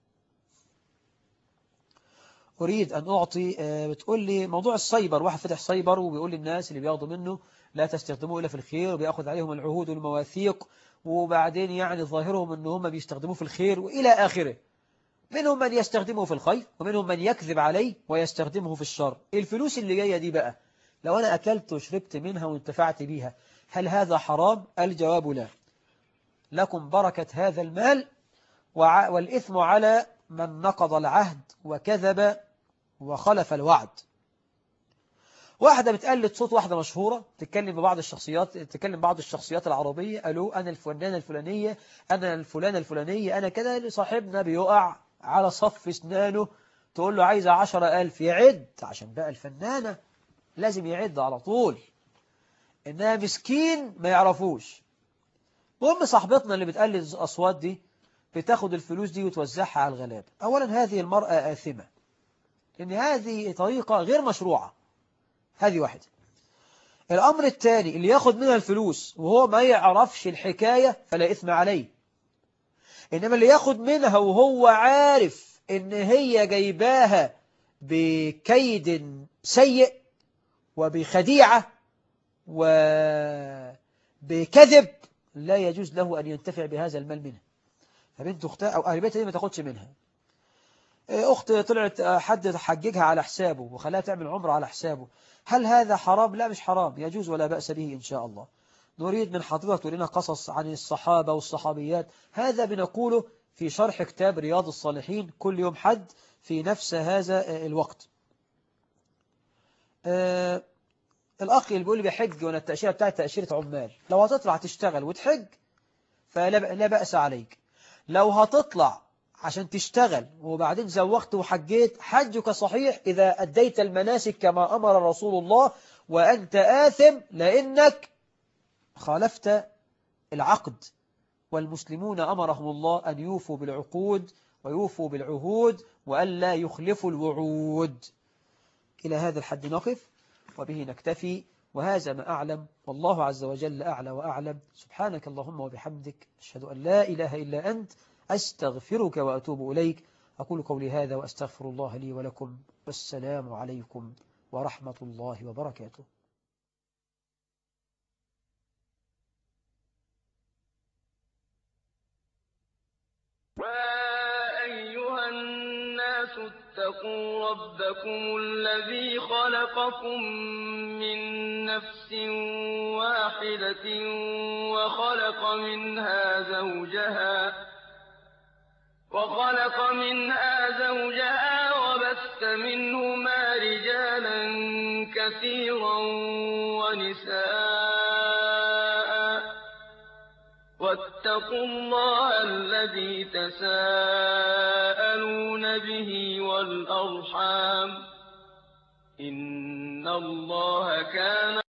B: أريد أن أعطي، بتقول لي موضوع السايبر، واحد فتح سايبر وبيقول للناس اللي بياخدوا منه لا تستخدموه إلا في الخير، وبيأخذ عليهم العهود والمواثيق، وبعدين يعني ظاهرهم أنه هم بيستخدموه في الخير وإلى آخره. منهم من يستخدمه في الخير ومنهم من يكذب عليه ويستخدمه في الشر. الفلوس اللي جاية دي بقى لو أنا أكلت وشربت منها وانتفعت بيها، هل هذا حرام؟ الجواب لا. لكم بركة هذا المال والإثم على من نقض العهد وكذب وخلف الوعد. واحدة بتقلد صوت واحدة مشهورة تتكلم بعض الشخصيات العربية، قالوا أنا الفنانة الفلانية، أنا الفلانة الفلانية، أنا كده. صاحبنا بيقع على صف اسنانه، تقول له عايزة 10,000، يعد عشان بقى الفنانة لازم يعد على طول، إنها مسكين ما يعرفوش. وهم صاحبتنا اللي بتقلد الأصوات دي بتاخد الفلوس دي وتوزعها على الغلاب. أولا هذه المرأة آثمة، لأن هذه طريقة غير مشروعة، هذه واحدة. الأمر الثاني، اللي ياخد منها الفلوس وهو ما يعرفش الحكاية فلا إثم عليه، إنما اللي ياخد منها وهو عارف إن هي جايباها بكيد سيء وبخديعة وبكذب لا يجوز له أن ينتفع بهذا المال منها. فبنت أختها أو قريبتها دي ما تاخدش منها. أخت طلعت حد حججها على حسابه وخلاها تعمل عمره على حسابه، هل هذا حرام؟ لا مش حرام، يجوز ولا بأس به إن شاء الله. نريد من حضرتك تقول لنا قصص عن الصحابة والصحابيات، هذا بنقوله في شرح كتاب رياض الصالحين كل يوم حد في نفس هذا الوقت. الأخ اللي بيقول لي بحج وأنا التأشيرة بتاعت تأشيرة عمال، لو هتطلع تشتغل وتحج فلا بأس عليك. لو هتطلع عشان تشتغل وبعدين زوقت وحجيت، حجك صحيح إذا أديت المناسك كما أمر رسول الله، وأنت آثم لأنك خالفت العقد، والمسلمون أمرهم الله أن يوفوا بالعقود ويوفوا بالعهود وألا يخلفوا الوعود. إلى هذا الحد نقف وبه نكتفي، وهذا ما أعلم، والله عز وجل أعلى وأعلم. سبحانك اللهم وبحمدك، أشهد أن لا إله إلا أنت، أستغفرك وأتوب إليك. أقول قولي هذا وأستغفر الله لي ولكم، والسلام عليكم ورحمة الله وبركاته.
A: وأيها الناس اتقوا ربكم الذي خلقكم من نفس واحدة وخلق منها زوجها وبث منهما رجالا كثيرا ونساء، واتقوا الله الذي تساءلون به والأرحام، إن الله كان